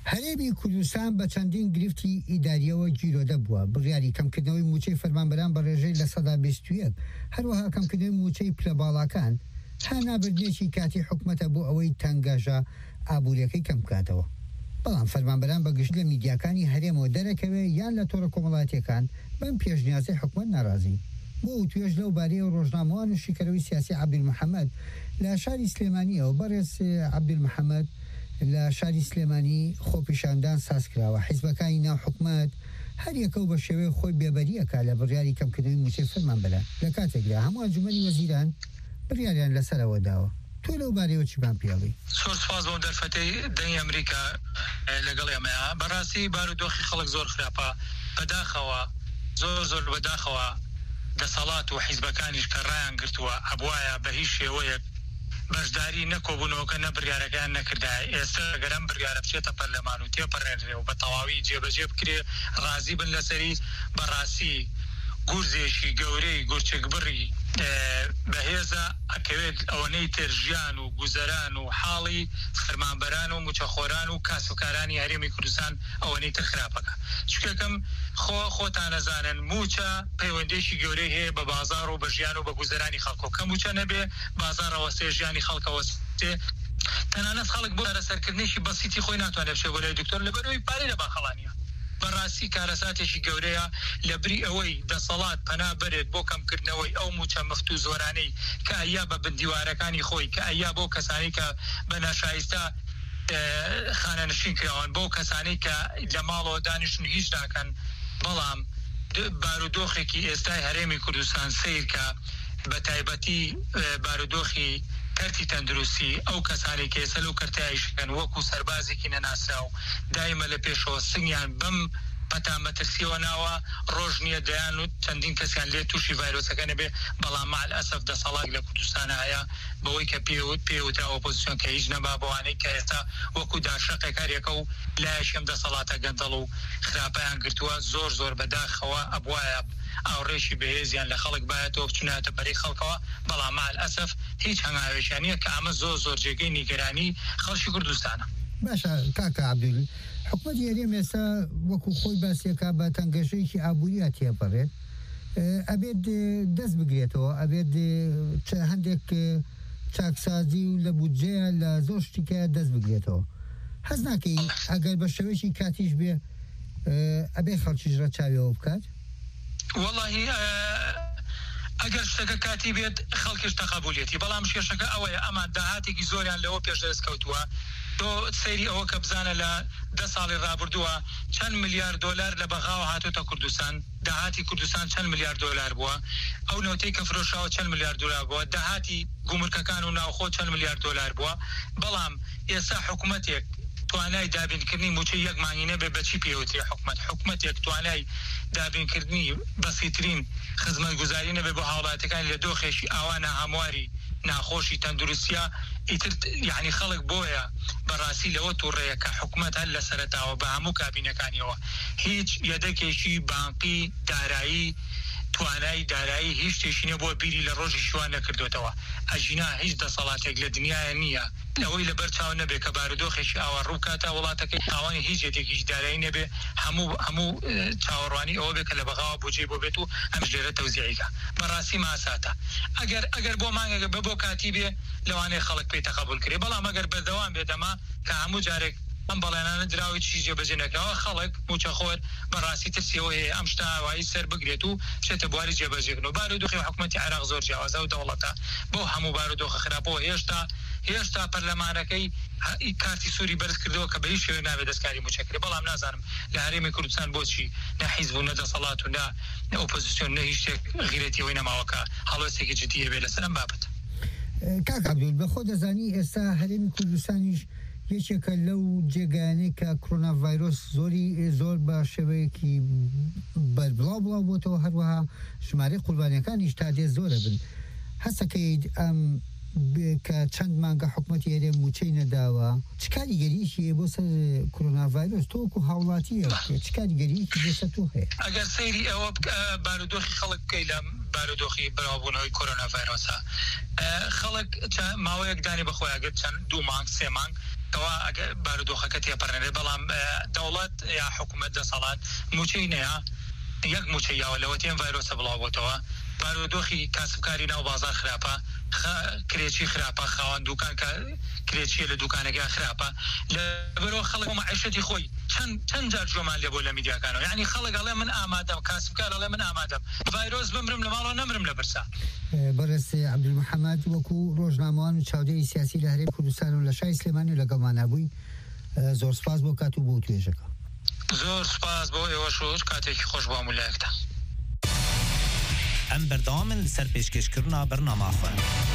هەرێمی کوردستان بە چەندین گرفتی ئیداریەوە گیرۆدە بووە بڕیاری کەمکردنەوەی موچەی فەرمانبەران بە ڕێژەی لە 21 هەروەها کەمکردنەوەی موچەی پلەباڵاکان تا نابردنێکی کاتی حکومەتە بۆ ئەوەی تەنگەژە ئابوووریەکەی کەم بکاتەوە. بەڵام فەرمانبەران بەگشت لە میدیاکانی هەرێمەوە دەرەکەوێ یان لە تۆڕە کۆمەڵاتیەکان بەم پێشنیازەی حکومەت ناڕازی. بۆ توێژ لەو بارەیە ڕۆژنامەوان و شیکەرەوەی سیاسی عەبدولمحەمەد لە شاری سلێمانیەوە بەڕێز عەبدولمحەمەد لە شاری سلێمانی خۆپیشاندان ساز کراوە. حیزبەکانی ناو حکومەت هەر یەکەو بە شێوەیە خۆی بێبەریەکە لە بڕیاری کەمکردنەوەی موچەی فەرمانبەران لە کاتێکدا هەموو ئەنجومەنی وەزیران بڕیاریان لەسەرەوە داوە. تۆ لەو بارەیەوە چیمان پێڵی؟ زۆر سوپاس بۆ دەرفەتەی دەنگی ئەمریکا لەگەڵ ئێمەیە. بەڕاستی بارودۆخی خەڵک زۆر خراپە، بەداخەوە زۆر بەداخەوە دەسەڵات و حیزبەکانیش کە ڕایان گرتووە ئەبوایە بە هیچ شێوەیەک بەشداری نەکۆبوونەوەکە نەبریارەکان نەکردای. ئێستا گەرم بریارە بچێتە پەرلەمان و تێپەڕێنرێ و بە تەواوی جێبەجێ بکرێ، ڕازی بن لەسەری. بەڕاستی گورزێکی گەورەی گورچێکبڕی بەهێزە ئەکەوێت ئەوەنەی تر ژیان و گوزەران و حاڵی فەرمانبەران و موچەخۆران و کاسبکارانی هەرێمی کوردستان ئەوەنەی تر خراپەکە. چکەکەم خۆتان نەزانن موچە پەیوەندێکی گەورەی هەیە بە بازار و بە ژیان و بە گوزەرانی خەڵک و کە موچە نەبێ بازارەوە سێ ژیانی خەڵکەوە سێ تەنانەت خەڵک بۆ سەرکردنێکی بەسیتی خۆی ناتوانێت بچێت بۆ لای دکتۆر لەبەرەوەی پارەی لە باخەڵانیە. بەڕاستی کارەساتێکی گەورەیە لە بری ئەوەی دەسەڵات پەنا بەرێت بۆ کەمکردنەوەی ئەو موچە مەفت و زۆرانەی کە ئەیا بە بندیوارەکانی خۆی کە ئەیا بۆ کەسانی کە بە ناشایستە خانەنشین کراون، بۆ کەسانی کە لە ماڵەوە دانیشتن هیچ ناکەن. بەڵام بارودۆخێکی ئێستای هەرێمی کوردستان سیر کە بە تایبەتی بارودۆخی کەرتی تەندروستی ئەو کەسانی کە ئێستا لەو کەرتایشکەن وەکو سەربازێکی نەناسرا و دایمە لە پێشەوە سنگیان بەم پەتامەترسیەوە ناوە ڕۆژ نییە دەیان و چەندین کەسیان لێ تووشی ڤایرۆسەکە نەبێ. بەڵام مع الئەسەف دەسەڵات لە کوردستانە هەیە بەوەی کە پێوترا ئۆپۆزیسیۆن کە هیچ نەبا بەوانەی کە ئێستا وەکو داشەقێک هەرێکە و لایەشێم دەسەڵاتە گەندەڵ و خراپەیان گرتووە زۆر بەداخەوە ئەبوایە ئاوڕێشی بەهێزیان لە خەڵک بایەتەوە بچوناتە بەری خەڵکەوە. بەڵام مع الئەسەف هیچ هەنگاوێکیان نییە کە ئەمە زۆر جێگەی نیگەرانی خەڵکی کوردستانە. باشە کاکە عەبدول، حکومەتی هەرێم ئێستا وەکو خۆی باسیەکە بە تەنگەشەیەکی ئابووریە تێپەڕێت، ئەبێت دەست بگرێتەوە، ئەبێت هەندێک چاکسازی و لە بودجەیە لە زۆر شتێکە دەست بگرێتەوە. حەز ناکەی ئەگەر بە شێوەیەکی کاتیش بێ ئەبێ خەڵکیش ڕەچاویەوە بکات؟ وەڵاهی ئەگەر شتەکە کاتی بێت خەڵکیش تەقبولیەتی. بەڵام شێشەکە ئەوەیە ئەمان داهاتێکی زۆریان لەوە پێش دەست کەوتووە. تۆ سەیری ئەوە کە بزانە لە 10 ساڵی ڕابردووە چەند ملیار دۆلار لە بەغاوە هاتوتە کوردستان، داهاتی کوردستان چەند ملیار دۆلار بووە، ئەو نەوتەی کە فرۆشاوە چەند ملیار دۆلار بووە، داهاتی گومرکەکان و ناوخۆ چەند ملیار دۆلار بووە. بەڵام ئێستا حکوومەتێک توانای دابینکردنی موچەی یەک مانگی نەبێ بەچی پێوتری حکوومەتێک توانای دابینکردنی بەسیترین خزمەتگوزاری نەبێ بۆ هاوڵاتەکان لە دۆخێکی ئاوانە هەمواری ناخۆشی تەندروستیە. ئیتر یعنی خەڵک بۆیە بەڕاستی لەوە تووڕەیە کە حکوومەت هەر لە سەرەتاوە بە هەموو کابینەکانیەوە هیچ یەدەکێکی بانقی دارایی توانای دارایی هیچ شتێکی نیە بۆ بیری لە ڕۆژی شوان نەکردوێتەوە. ئەژینا هیچ دەسەڵاتێک لە دنیاە نییە ئەوەی لەبەر چاو نەبێ کە بارودۆخێکی ئاوا ڕووکاتە وڵاتەکەی ئاوانی هیچ یەکێکیش دارایی نەبێ، هەموو چاوەڕوانی ئەوە بێ کە لە بەغاوە بۆجێ بۆ بێت و ئەم ژێرە تەوزیعیکە. بەڕاستی ماساتە ئەگەر بۆ مانگەکە بۆ کاتی بێ لەوانەیە خەڵک پێی تەقبول کرێ. بەڵام ئەگەر بەردەوام بێدەما کە هەموو جارێک ئەم بەڵێنانە دراوی چی جێبەجێ نەکەوە خەڵک موچەخۆر بەڕاستی ترسیەوە هەیە ئەم شتە ئاوایی سەر بگرێت و بچێتە بواری جێبەجێکردنەوە. بارودۆخی حکوومەتی عێراق زۆر جیاوازە و دەوڵەتە بۆ هەموو بارودۆخە خراپەوە هێشتا پەرلەمانەکەی کارتی سووری بەرز کردەوە کە بە هیچ شێوەیەک نابێت دەستکاری موچەکرێ. بەڵام نازانم لە هەرێمی کوردستان بۆچی نە حیزب و نە دەسەڵات و نە ئۆپۆزیسیۆن نە هیچ شتێک غیرەتیەوەی نەماوەکە هەڵوێستێکی جددیە بێ لەسەر ئەم بابەت. کاک عەبدول، بەخۆ دەزانی ئێستا هەرێمی کوردستانیش یەکێکە لەو جێگانەی کە کۆرۆنا ڤایرۆس زۆر بە شێوەیەکی بەربڵاو بووەتەوە، هەروەها ژمارەی قوربانیەکانیش تا دێ زۆرە بن. هەستەکەیت ئەم کە چەند مانگە حکوومەتی هەرێم موچەی نەداوە چ کاریگەریەکی بۆ سەر کۆرۆنا ڤایرۆس تۆ وەکو هاوڵاتیە چ کاریگەریەکی بۆ تۆ هەیە؟ ئەگەر سەیری ئەوە بارودۆخی خەڵک بکەی لە بارودۆخی بەراوبوونەوەی کۆرۆنا ڤایرۆسە، خەڵک ماوەیەک دانی بەخۆی ئەگەر چەند 2 مانگ 3 مانگ كوا بارودۆخەکە تێپەڕێنێ بەڵام دەوڵەت یا حکوومەت دەسەڵات موچەینەیە یەک موچەیاوە لەوە تێن ڤایرۆسە بڵاوبووتەوە بارودۆخی کاسبکاری ناو بازار خراپە کرێچی خراپە خاوەن دوکان کرێچیە لە دوکانەکە خراپە لەبەرەوە خەڵک معیشەتی خۆی چەند جار جۆمان لێ بۆ لە میدیاکانەوە یعنی خەڵک ئەڵێ من ئامادەم کاسبکار ئەڵێ من ئامادەم ڤایرۆس بمرم لە ماڵەوە نەمرم لە برسا بەڕێز عەبدولمەحەمەد وەکو ڕۆژنامەوان و چاودێری سیاسی لە هەرێمی کوردستان و لە شای سلێمانی و لەگەڵمان بووی زۆر سپاس بۆ کات و بۆ توێژەکە زۆر سپاس بۆ ئێوەش کاتێکی خۆش بۆ مولایەکتە ئەم بەردەوامن لەسەر پێشکەشکردنا بەرنامە خۆ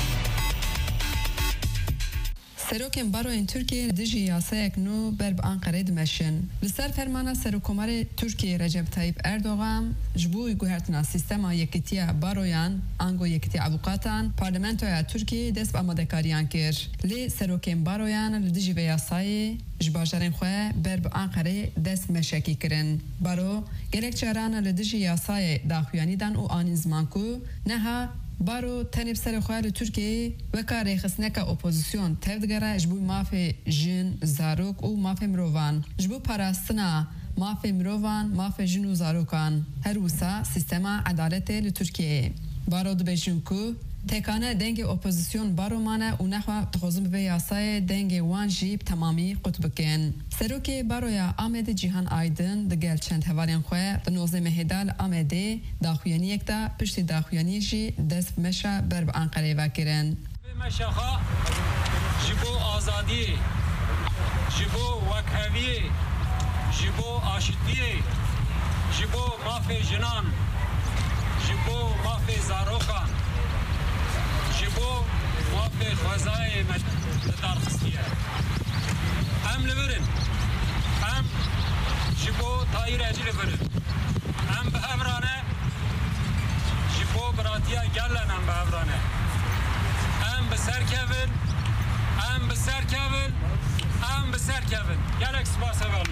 سەرۆکێن باڕۆین تورکیە دژی یاسایەک نو بەر بە ئەنقەرە دمەشن لەسەر فەرمانە سەرۆکۆمەرێ تورکیە ڕەجەب تایب ئەردۆغان ji bo guhertina sîstema yekîtiya baroyan ango yekîtiya avukatan parlamentoya Tirkiyeyê dest bi amadekariyan kir. Lê serokên baroyan li dijî vê yasayê ji bajarên xwe ber bi Anqereyê dest meşekî kirin. Baro gelek caran li dijî yasayê daxuyanî dan û anîn ziman ku neha baro tenê serê xwe li Tirkiyeyê weka rêxistineka opozîsyon tev digere ji bo mafê jin, zarok û mafê mirovan. Ji bo parastina mafê mirovan, mafê jin û zarokan. Her wisa sîstema edaletê li Tirkiyeyê. Baro dibêjin ku tekane dengê opozîsyon baromane û nexwe dixwazin bi vê yasayê dengê wan jî bi temamî qut bikin. Serokê baroya Amedê Cîhan Aydin di gel çend hevalên xwe di 19 Mehêda li Amedê daxuyaniyek da piştî daxuyaniyê jî dest bi meşa ber bi Anqereyê vekirin. Meşaxa ji bo azadiyê, ji bo wekheviyê, ji bo aşitiyê, ji bo mafê jinan, ji bo mafê zarokan, ji bo mafê xwezayê me darxistiye. Em li birin, em ji bo tayîrê li birin. Em bi hevrane ji bo biratiya gelên em bi hevrane. Em bi serkevin, em bi serkevin, em bi serkevin. Gelek spas hevalû.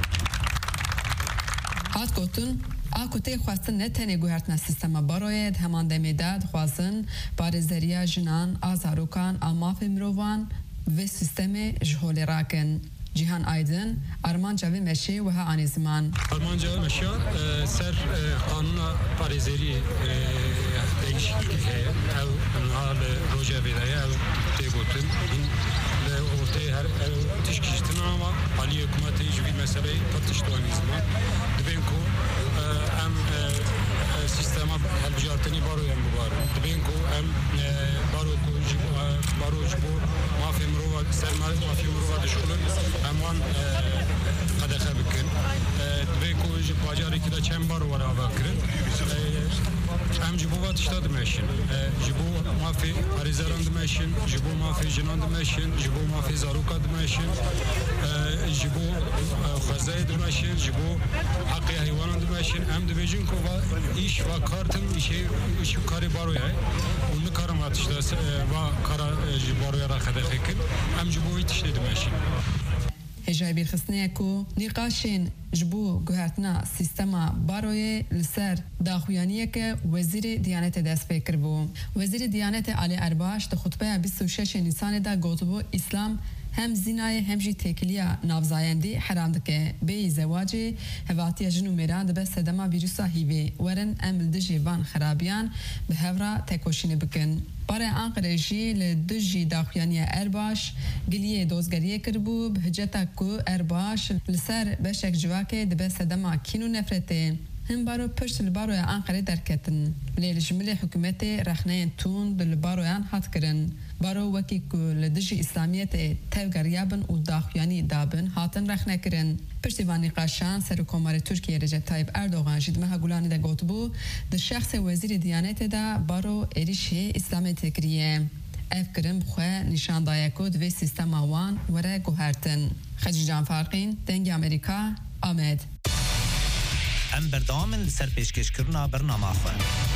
Hat gotin aku tê xwestin ne tenê guhertina sîstema baroyê di heman demê de dixwazin parêzeriya jinan a zarokan a mafê mirovan vê sîstemê ji holê rakin. Cîhan Aydin armanca vê meşê wiha anî ziman. Armanca vê meşa ser kanûna parêzeriyê değişiklik heye. Ew niha li rojevê de ye ew tê gotin. Li ortaya her tişkiştin ama alî hikûmetê ji vî meseleyê pir tiştwanî ziman. Dibên ku em sîstema helbijartinî baroyan bibarin. Dibên ku em baro ji bo mafê mirova ser mafê mirova dişkulin em wan qedexe bikin. Dibê ku ji bacarekî de çend baro were avekirin. Em ji bo tişta dimeşin. Ji bo mafê parêzeran dimeşin, ji bo mafê jinan dimeşin, ji bo mafê zaroka dimeşin, ji bo xwezayê dimeşin, ji bo heqê heywanan dimeşin. Em dibêjin ku îş ve kartin îşê karê baroya û nikarin ve tişta ve kara ji baroya re qedexe kin. Em ji bo wî tiştê dimeşin. Hêja bîrxistneyê ku nîqaşên ji bo guhertina sîstema baroyê li ser daxuyaniyeke Wezîrê Diyanetê dest pê kiribû. Wezîrê Diyanetê Alî Erbaş di xutbeya 26 Nîsanê de gotibû İslam hem zînayê hem jî têkiliya navzayendî heram dike. Bêyî zewacê hevatiya jin û mêran dibe sedema vîrusa hîvê. Werin em li dijî van xerabiyan bi hevra tekoşînê bikin. Barê Anqerê jî li dijî daxuyaniya Erbaş giliyê dozgeriyê kiribû bi hiceta ku Erbaş li ser beşek civakê dibe sedema kîn û nefretê. Hin baro pişt li baroya Anqerê derketin. Lê li jimilê hikûmetê rexneyên tûn li baroyan hat kirin. Baro wekî ku li dijî İslamiyetê tev geriyabin û daxuyanî dabin hatin rexnekirin. Piştî van nîqaşan Serokkomarê Tirkiye Recep Tayyip Erdogan ji meha Gulanê de gotibû di şexsê Wezîrê Diyanetê de baro êrişê Îslamiyetê kiriye. Ev kirin bi xwe nîşan daye ku di vê sîstema wan were guhertin. Xecî Canfarqîn, Dengê Amerîka, Amed. Em berdewamên li ser pêşkêşkirina bernama xwe.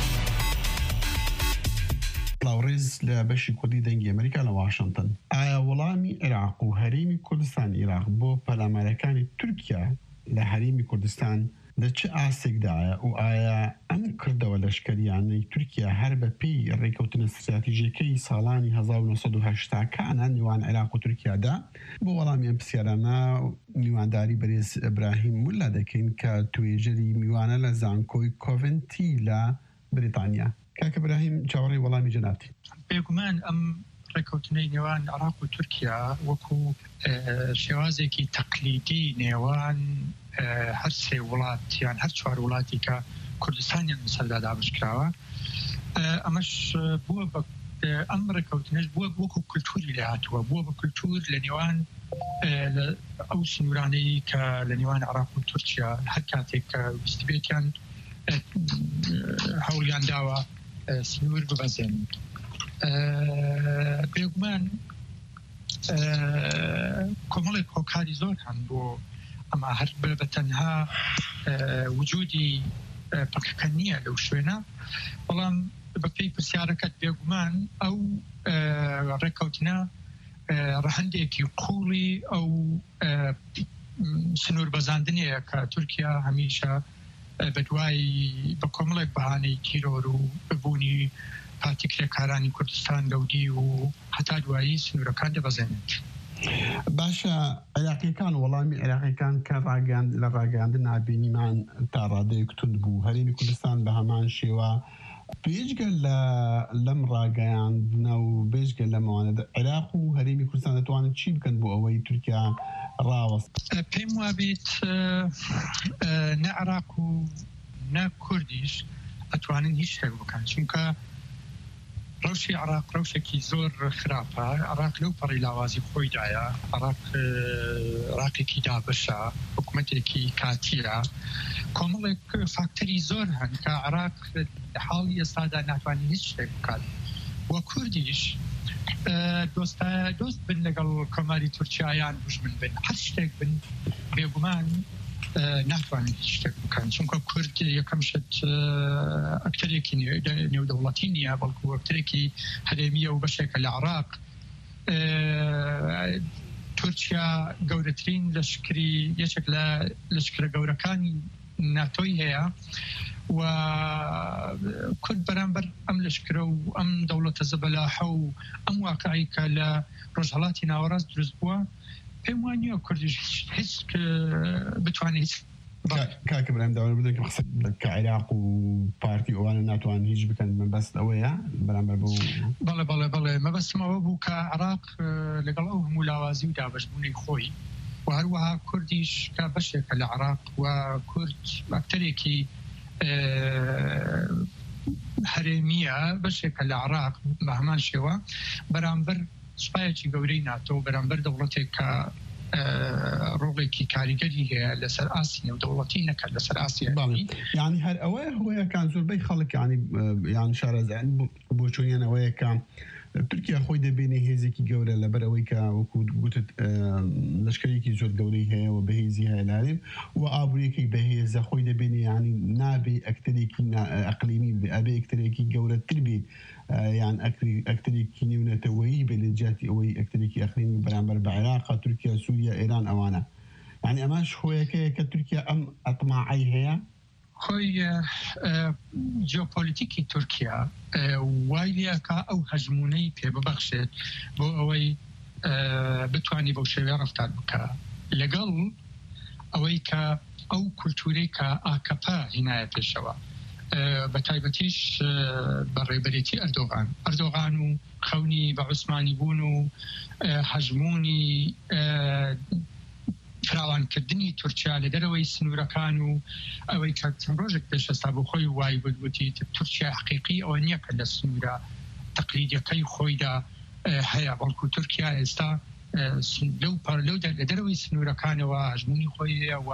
لاورز لە بەشی کوردی دەنگی ئەمریکا لە واشنگتن. ئایا وەڵامی عێراق و هەرێمی کوردستان عێراق بۆ پەلامارەکانی تورکیا لە هەرێمی کوردستان لە چ ئاسێکدایە و ئایا ئەم کردەوە لەشکریانەی تورکیا هەر بە پێی ڕێکەوتنە استراتیژیەکەی ساڵانی 1970 کانە نێوان عێراق و تورکیادا بۆ وەڵامی ئەم پرسیارانە میوانداری بەرێز ئیبراهیم مولا دەکەین کە توێژەری میوانە لە زانکۆی کۆڤنتی لە بریتانیا. کاک ئیبراهیم چاوەڕێی وەڵامی جەنابی. بێگومان ئەم ڕێکەوتنەی نێوان عێراق و تورکیا وەکو شێوازێکی تەقلیدی نێوان هەر سێ وڵات یان هەر چوار وڵاتی کە کوردستانیان بەسەردا دابشکراوە ئەمەش بووە بە ئەم ڕێکەوتنەش بووە وەکو کولتوری لێ هاتووە بووە بە کولتور لە نێوان ئەو سنوورانەی کە لە نێوان عێراق و تورکیا هەر کاتێک کە ویستبێتیان هەوڵیان داوە سنوور ببەزێن. بێگومان کۆمەڵێک هۆکاری زۆر هەن بۆ ئەمە هەر بە تەنها وجودی پەکەکە نییە لەو شوێنە، بەڵام بە پێی پرسیارەکەت بێگومان ئەو ڕێکەوتنە ڕەهەندێکی قوڵی ئەو سنوور بەزاندنەیە کە تورکیا هەمیشە بەدوای بە کۆمەڵێک بەهانەی تیرۆر و ببوونی پارتیکرێکارانی کوردستان لەودی و هەتا دوایی سنوورەکان دەبەزێنێت. باشە عێراقیەکان وەڵامی عێراقیەکان کە لە ڕاگەاندن نابینیمان تا ڕادەیەک تند بوو، هەرێمی کوردستان بە هەمان شێوە پێشگە لەم ڕاگەیاندنە و بێژگە لەمەوانەدا عێراق و هەرێمی کوردستان دەتوانن چی بکەن بۆ ئەوەی تورکیا ڕاوەست؟ پێم وابێت نە عێراق و نە کوردیش ئەتوانن هیچ شتێک بکەن، چونکە ڕەوشی عێراق ڕەوشێکی زۆر خراپە. عێراق لەو پەڕی لاوازی خۆیدایە، عێراقێکی دابشە، حکوومەتێکی کاتیە، کۆمەڵێک فاکتەری زۆر هەن کە عێراق لە حاڵی ئێستادا ناتوانێت هیچ شتێک بکات. وە کوردیش دۆست بن لەگەڵ کۆماری تورکیایان بژمن بن، هەر شتێک بن بێگومان ناتوانێت هیچ شتێک بکەن، چونکە کورد یەکەم شت ئەکتەرێکی نێودەوڵەتی نییە، بەڵکو ئەکتەرێکی هەرێمیە و بەشێکە لە عێراق. تورکیا گەورەترین لەشکری یەکێک لە لەشکرە گەورەکانی ناتۆی هەیە و کورد بەرامبەر ئەم لەشکرە و ئەم دەوڵەتە زەبەلاحە و ئەم واقعی کە لە ڕۆژهەڵاتی ناوەڕاست دروست بووە، پێم وانە کوردیش هیچ بتوانێت کاک ئیبراهیم داوای بدەن کە قسە کە عێراق و پارتی ئەوانە ناتوان هیچ بکەن مەبەست ئەوەیە بەرامبەر بۆ بەڵێ مەبەستمەوە بوو کە عێراق لەگەڵ ئەو هەموو لاوازی و دابەشبوونی خۆی و هەروەها کوردیش کە بەشێکە لە عێراق و کورد ئەکتەرێکی هەرێمیە بەشێکە لە عێراق بە هەمان شێوە بەرامبەر سوپایەکی گەورەی ناتۆ بەرامبەر دەوڵەتێک کە ڕۆڵێکی کاریگەری هەیە لەسەر ئاسی نێودەوڵەتی نەکرد لەسەر ئاسیا. یعنی هەر ئەوەیە هۆیەکان زۆربەی خەڵک یان شارەزایان بۆ چۆنیان ئەوەیە کە تورکیا خۆی دەبێنێ هێزێکی گەورە لەبەر ئەوەی کە وەکو گوتت لەشکرێکی زۆر گەورەی هەیە و بەهێزی هەیە لارێن و ئابوووریەکەی بەهێزە خۆی دەبێنێ، یعنی نابێ ئەکتەرێکی ئەقلیمی ئەبێ ئەکتەرێکی گەورەتر بێ یان ئەکتەرێکی نێونەتەوەیی بێ لە جیاتی ئەوەی ئەکتەرێکی ئەقلیمی بەرامبەر بە عێراق، تورکیا، سووریا، ئێران ئەوانە. یعنی ئەماش هۆیەکەیە کە تورکیا ئەم ئەطماعی هەیە. خۆی جیۆپۆلیتیکی تورکیا وای لێکە ئەو هەژمونەی پێ ببەخشێت بۆ ئەوەی بتوانێت بەو شێوەیە ڕەفتار بکە لەگەڵ ئەوەی کە ئەو کولتورەی کە ئاکەپە هینایە پێشەوە، بە تایبەتیش بەڕێبەرێتی ئەردۆغان و خەونی بە عوسمانی بوون و هەژمونی فراوانکردنی تورکیا لە دەرەوەی سنوورەکان و ئەوەی کە چەند ڕۆژێک پێشەستا بۆ خۆی وای بگوتی تورکیا حقیقی ئەوە نییە کە لە سنوورە تەقلیدیەکەی خۆیدا هەیە، بەڵکو تورکیا ئێستا لەو لە دەرەوەی سنوورەکانەوە هەژمونی خۆی هەیە و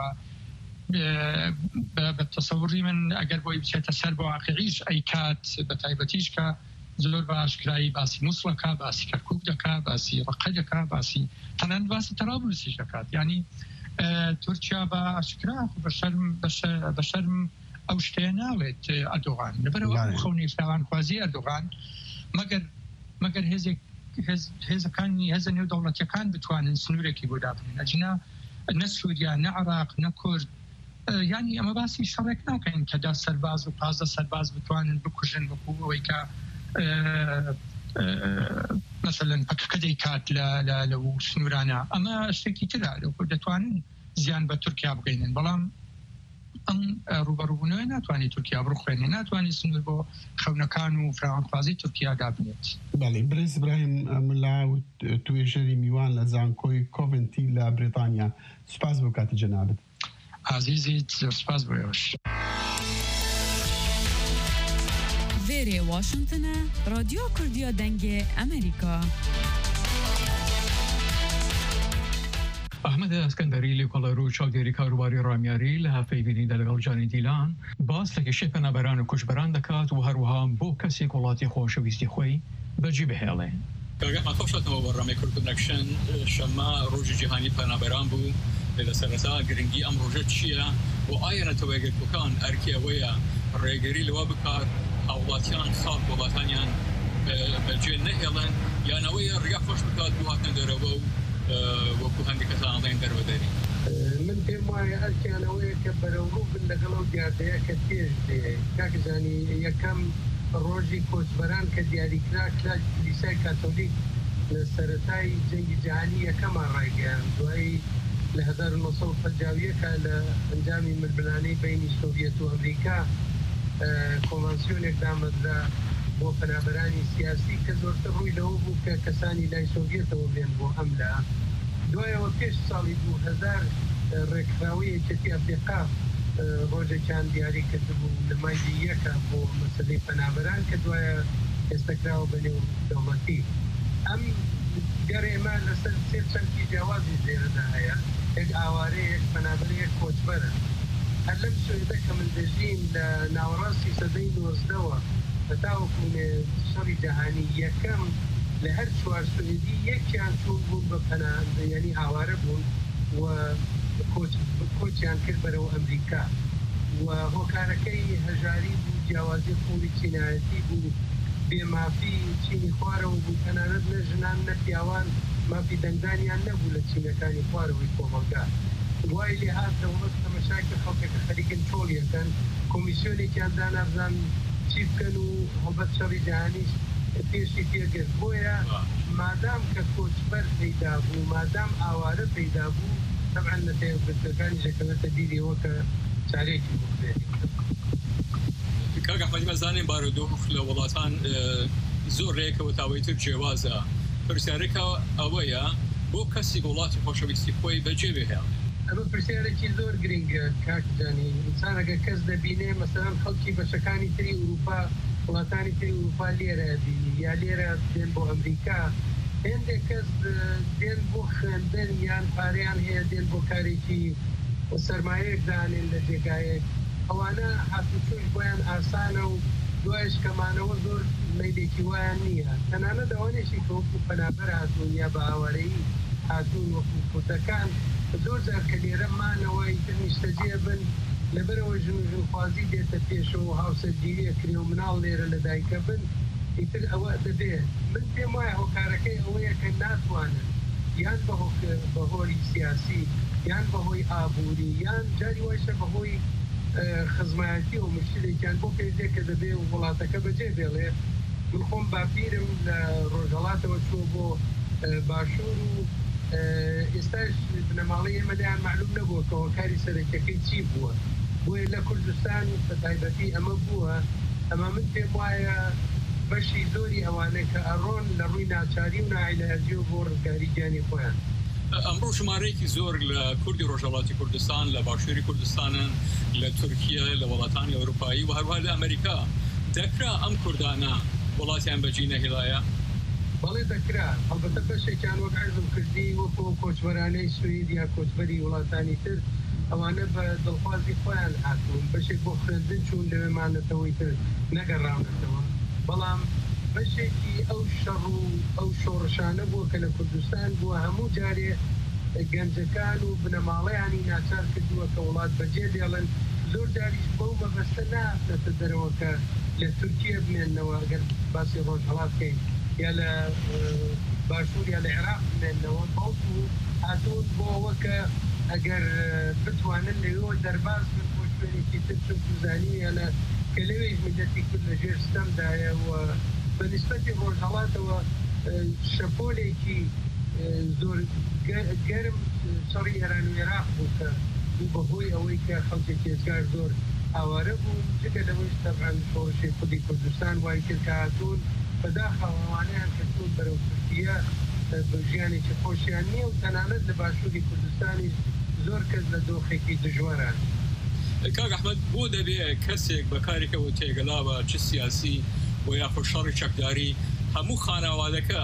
بە تەسەووری من ئەگەر بۆی بچێتە سەر بۆ واقعیش ئەیکات بە تایبەتیش کە زۆر بە ئاشکرایی باسی مووسڵەکە، باسی کەرکووک دەکا، باسی ڕقە دەکا، باسی تەنەن باسی تەرابلوسیش دەکات. یعنی تورکیا بە ئاشکرا بە شەرم ئەو شتەیە ناوێت ئەردۆغان لەبەرەوە خەونی فراوانخوازی ئەردۆغان مەگەر هێزەکانی هێزە نێودەوڵەتیەکان بتوانن سنوورێکی بۆ دابنێن، ئەجنا نە سووریا، نە عێراق، نە کورد ینی ئەمە باسی شەڕێک ناکەین کە 10 سەرباز و 15 سەرباز بتوانن بکوژن وەکو ئەوەی کە مثلا پەکەکە دەیکات لە سنوورانە ئەمە شتێکی ترا دەتوانن زیان بە تورکیا بگەینن بەڵام ئەم ڕوبەڕووبوونەوە ناتوانێت تورکیا بڕخوێنێ ناتوانێت سنوور بۆ خەونەکان و فراوانخوازی تورکیا دابنێت. بەڵێ برێز برایم ملا توێژەری میوان لە زانکۆی کۆڤنتی لە بریتانیا سوپاس بۆ کاتی جەنابەت. عزیزیت سپاس بۆ ئێوەش. وێرێ واشنگتنە رادیۆ کوردیە دەنگێ ئەمریکا. ئەحمەد ئەسکەندەری لێکۆڵە ڕوو چاودێری کاروباری ڕامیاری لە هەفتەی بینیدا لەگەڵ جانی دیلان باس لە کێشەی پەنابەران و کوژبەران دەکات و هەروەها بۆ کەسێک وڵاتی خۆشەویستی خۆی بەجێ بهێڵێ. کارگەمان خۆشەتەوە بۆ ڕامی کوردنەکشن شەمە ڕۆژی جیهانی پەنابەران بوو لە سەرەتا گرنگی ئەم ڕۆژە چییە و ئایا نەتەوەیەکەکان ئەرکی ئەوەیە ڕێگەری لەوە بکات هاوڵاتیان خاڵ وڵاتانیان بەجێ نەهێڵن یانەوەیە ڕیا خۆش بکات بۆ هاتنە دەرەوە و وەکو هەندێکەکان ئەڵێن دەروەدەری. من پێم وایە ئەرکیانەوەیە کە بەرەوڕوو بن لەگەڵ دیاردەیە کە تێژ دێ کاکزانی یەکەم ڕۆژی کۆچبەران کە دیاریکرا کلیسای کاتۆلیک لە سەرەتای جەنگی جیهانی یەکەمان ڕایگەیان دوای لە 1950 لە ئەنجامی ململانەی بینی سۆڤیەت و ئەمریکا کۆڤانسیۆنێک دامەزرا بۆ پەنابەرانی سیاسی کە زۆرتر ڕووی لەوە بوو کە کەسانی لای سۆڤیەتەوە بێن بۆ ئەملا دوایەوە پێش ساڵی 2000 ڕێکخراوی یەکێتی ئەفریقا ڕۆژێکیان دیاری کردبوو لە مایدی یەکە بۆ مەسەلەی پەنابەران کە دوایە ئێستەکراوە بە نێو دەوڵەتی ئەم گەڕێمە لەسەر سێ چەندی جیاوازی زێرەدا هەیە یەک ئاوارەیە یەک پەنابەر یەک کۆچبەرە هەر لەم سوێدە کە من دەژین لە ناوەڕاستی سەدەی 19ەوە بەتاوەکوونێ شەڕی جەهانی یەکەم لە هەر چوار سوێدی یەکیان چوون بوون بە پەنابەر یعنی ئاوارە بوون و کۆچیان کرد بەرەوە ئەمریکا و هۆکارەکەی هەژاری بوو جیاوازی خۆڵی چینایەتی بوو بێمافی چینی خوارەوە بوو تەنانەت نە ژنان نە پیاوان مافی دەنگدانیان نەبوو لە چینەکانی خوارەوەی کۆمەلگا وای لێ هات دەوڵەت تەمەشاکە خەڵکێکە خەریکن چۆڵیەکەن کۆمیسیۆنێکیان دانابزان چی بکەن و هەڵبەت شەڕی جیهانیش پێشی پێگرت بۆیە مادام کە کۆچبەر پەیدا بوو مادام ئاوارە پەیدا بوو طبعا نەتەیەکەکانی ژەکەوێتە بیرەوە کە چارێکی بکرێت. کاک ئەحمەدی مەزانێن بارودۆخ لە وڵاتان زۆر ڕێکەوە تاوەی تر جێوازە پرسیارێکە ئەوەیە بۆ کەسی وڵاتی خۆشەویستی خۆی بەجێ بهێڵ. ئەمە پرسیارێکی زۆر گرنگە کاکجانی ئینسانەگە کەس دەبینێ مەسەڵەن خەڵکی بەشەکانی تری ئوروپا وڵاتانی تری ئوروپا لێرە بینی یا لێرە دێن بۆ ئەمریکا هێندێک کەس دێن بۆ خوێندن یان پارەیان هەیە دێن بۆ کارێکی سەرمایەک دانێن لە جێگایەک ئەوانە هاتوچۆش بۆیان ئاسانە و دوایش کەمانەوە زۆر مەیلێکی وایان نییە تەنانەت ئەوانێکی کە وەکو پەنابەر هاتوون یا بە ئاوارەیی هاتوون وەکو کۆتەکان زۆر جار کە لێرە مانەوەی نیشتەجێ بن لەبەرەوە ژنخوازی دێتە پێشەوە هاوسەرگیریە کرێ و مناڵ لێرە لە دایکە بن ئیتر ئەوە دەبێت من پێم وایە هۆکارەکەی ئەوەیە کە ناتوانن یان بە هۆری سیاسی یان بەهۆی ئابووری یان جاری وایشە بەهۆی خزمایەتی و مشکلێکیان بۆ پێدێک کە دەبێ و وڵاتەکە بەجێ بێڵێ من خۆم باپیرم لە ڕۆژهەڵاتەوە چوە بۆ باشوور و ئێستاش بنەماڵی ئێمەدایان معلوم نەبووە کە هۆکاری سەرەکیەکەی چی بووە بۆیە لە کوردستان بە تایبەتی ئەمە بووە ئەمە من پێم وایە بەشی زۆری ئەوانە کە ئەڕۆن لە ڕووی ناچاری و ناعیلاجی و بۆ ڕزگاری گیانی خۆیان ئەمڕۆ ژمارەیەکی زۆر لە کوردی ڕۆژهەڵاتی کوردستان لە باشووری کوردستانن لە تورکیا لە وڵاتانی ئەوروپایی و هەروها لە ئەمریکا دەکرا ئەم کوردانە وڵاتیان بەجێ نەهێڵایە بەڵێ دەکرا هەڵبەتە بەشێکیان وەک عەرزم کردی وەکو کۆچبەرانەی سوید یا کۆچبەری وڵاتانی تر ئەوانە بە دڵخوازی خۆیان هاتوون بەشێک بۆ خوێندن چوون لەوێمانەتەوەی تر نەگەڕاونەتەوە بەڵام بەشێکی ئەو شەڕ و ئەو شۆڕشانە بووە کە لە کوردستان بووە هەموو جارێ گەنجەکان و بنەماڵەیانی ناچار کردووە کە وڵات بەجێ دێڵن زۆر جاریش بەو مەبەستە نهاتنەتە دەرەوە کە لە تورکیە بمێننەوە ئەگەر باسی ڕۆژهەڵات بکەین یا لە باشوور یا لە عێراق بمێننەوە بەڵکو هاتوون بۆ ئەوە کە ئەگەر بتوانن لەوێ دەرباز بن بۆ شوێنێکی تر زانی ئەلە کە لەوێ مدەتی کرد لە ژێر ستەمدایە و بەنسبەتی ڕۆژهەڵاتەوە شەپۆلێکی زۆر گەرم سەڕی ئێران و عێراق بوو کە بوو بەهۆی ئەوەی کە خەڵکێکی ێزگار زۆر ئاوارە بوو جگە لەوەی تەبعاً شۆڕشی خودی کوردستان وای کرد کە هاتوون بەداخەوانیان کەچوون بەرەو تورکیە ژیانێکی خۆشیان نییە و تەنانەت لە باشووری کوردستانی زۆر کەس لە دۆخێکی دژواران. کاک ئەحمەد بۆ دەبێ کەسێک بەکارێکەوە تێگەلاوە چ سیاسی و یاخۆ شەڕی چەکداری هەموو خانەوادەکە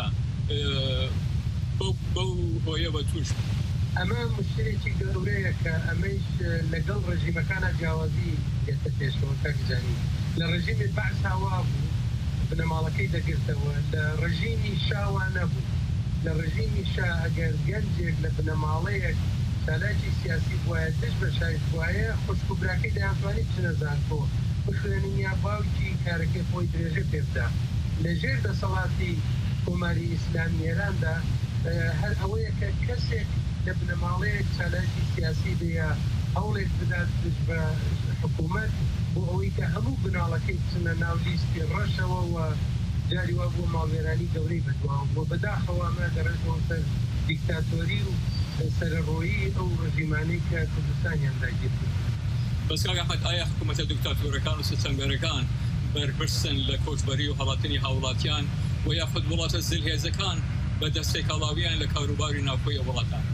بەو هۆیە بە توش ئەمە مشکلێکی گەورەیە کە ئەمەش لەگەڵ ڕژیمەکانە جیاوازی دێتە پێشەوە کاکزانی لە ڕژیمی بەعس هاوا بوو بنەماڵەکەی دەگرتەوە لە ڕژیمی شاوان نەبوو لە ڕژیمی شا ئەگەر گەنجێک لە بنەماڵەیەک سالاکی سیاسی وایە دش بە شایست وایە خوشکوبراکەی دەیانتوانێت چنەزانکۆ بخوێنینیا باوکی کارەکەی خۆی درێژە پێبدا لەژێر دەسەڵاتی کۆماری ئیسلامی ئێراندا هەر ئەوەیە کە کەسێک لە بنەماڵەیەک سالاکی سیاسی دەیە هەوڵێک بدات دش بە حکوومەت بۆ ئەوەی کە هەموو بناڵەکەی بچنە ناو لیستی ڕەشەوە و جاری وا بۆ ماڵوێرانی گەورەی بەدواوە بۆ بەداخەوە ئەمە دەڕێتەوە سەر دیکتاتۆری و سەرڕۆیی ئەو ڕژیمانەی کە کوردستانیان داگیر بوو. بەس کاک ئەحمەد ئایا حکوومەتە دیکتاتۆرەکان و سەنگەرەکان بەرپرسن لە کۆچبەری و هەڵاتنی هاوڵاتیان و یاخود وڵاتە زلهێزەکان بە دەستێکاڵاویان لە کاروباری ناوخۆی وڵاتان؟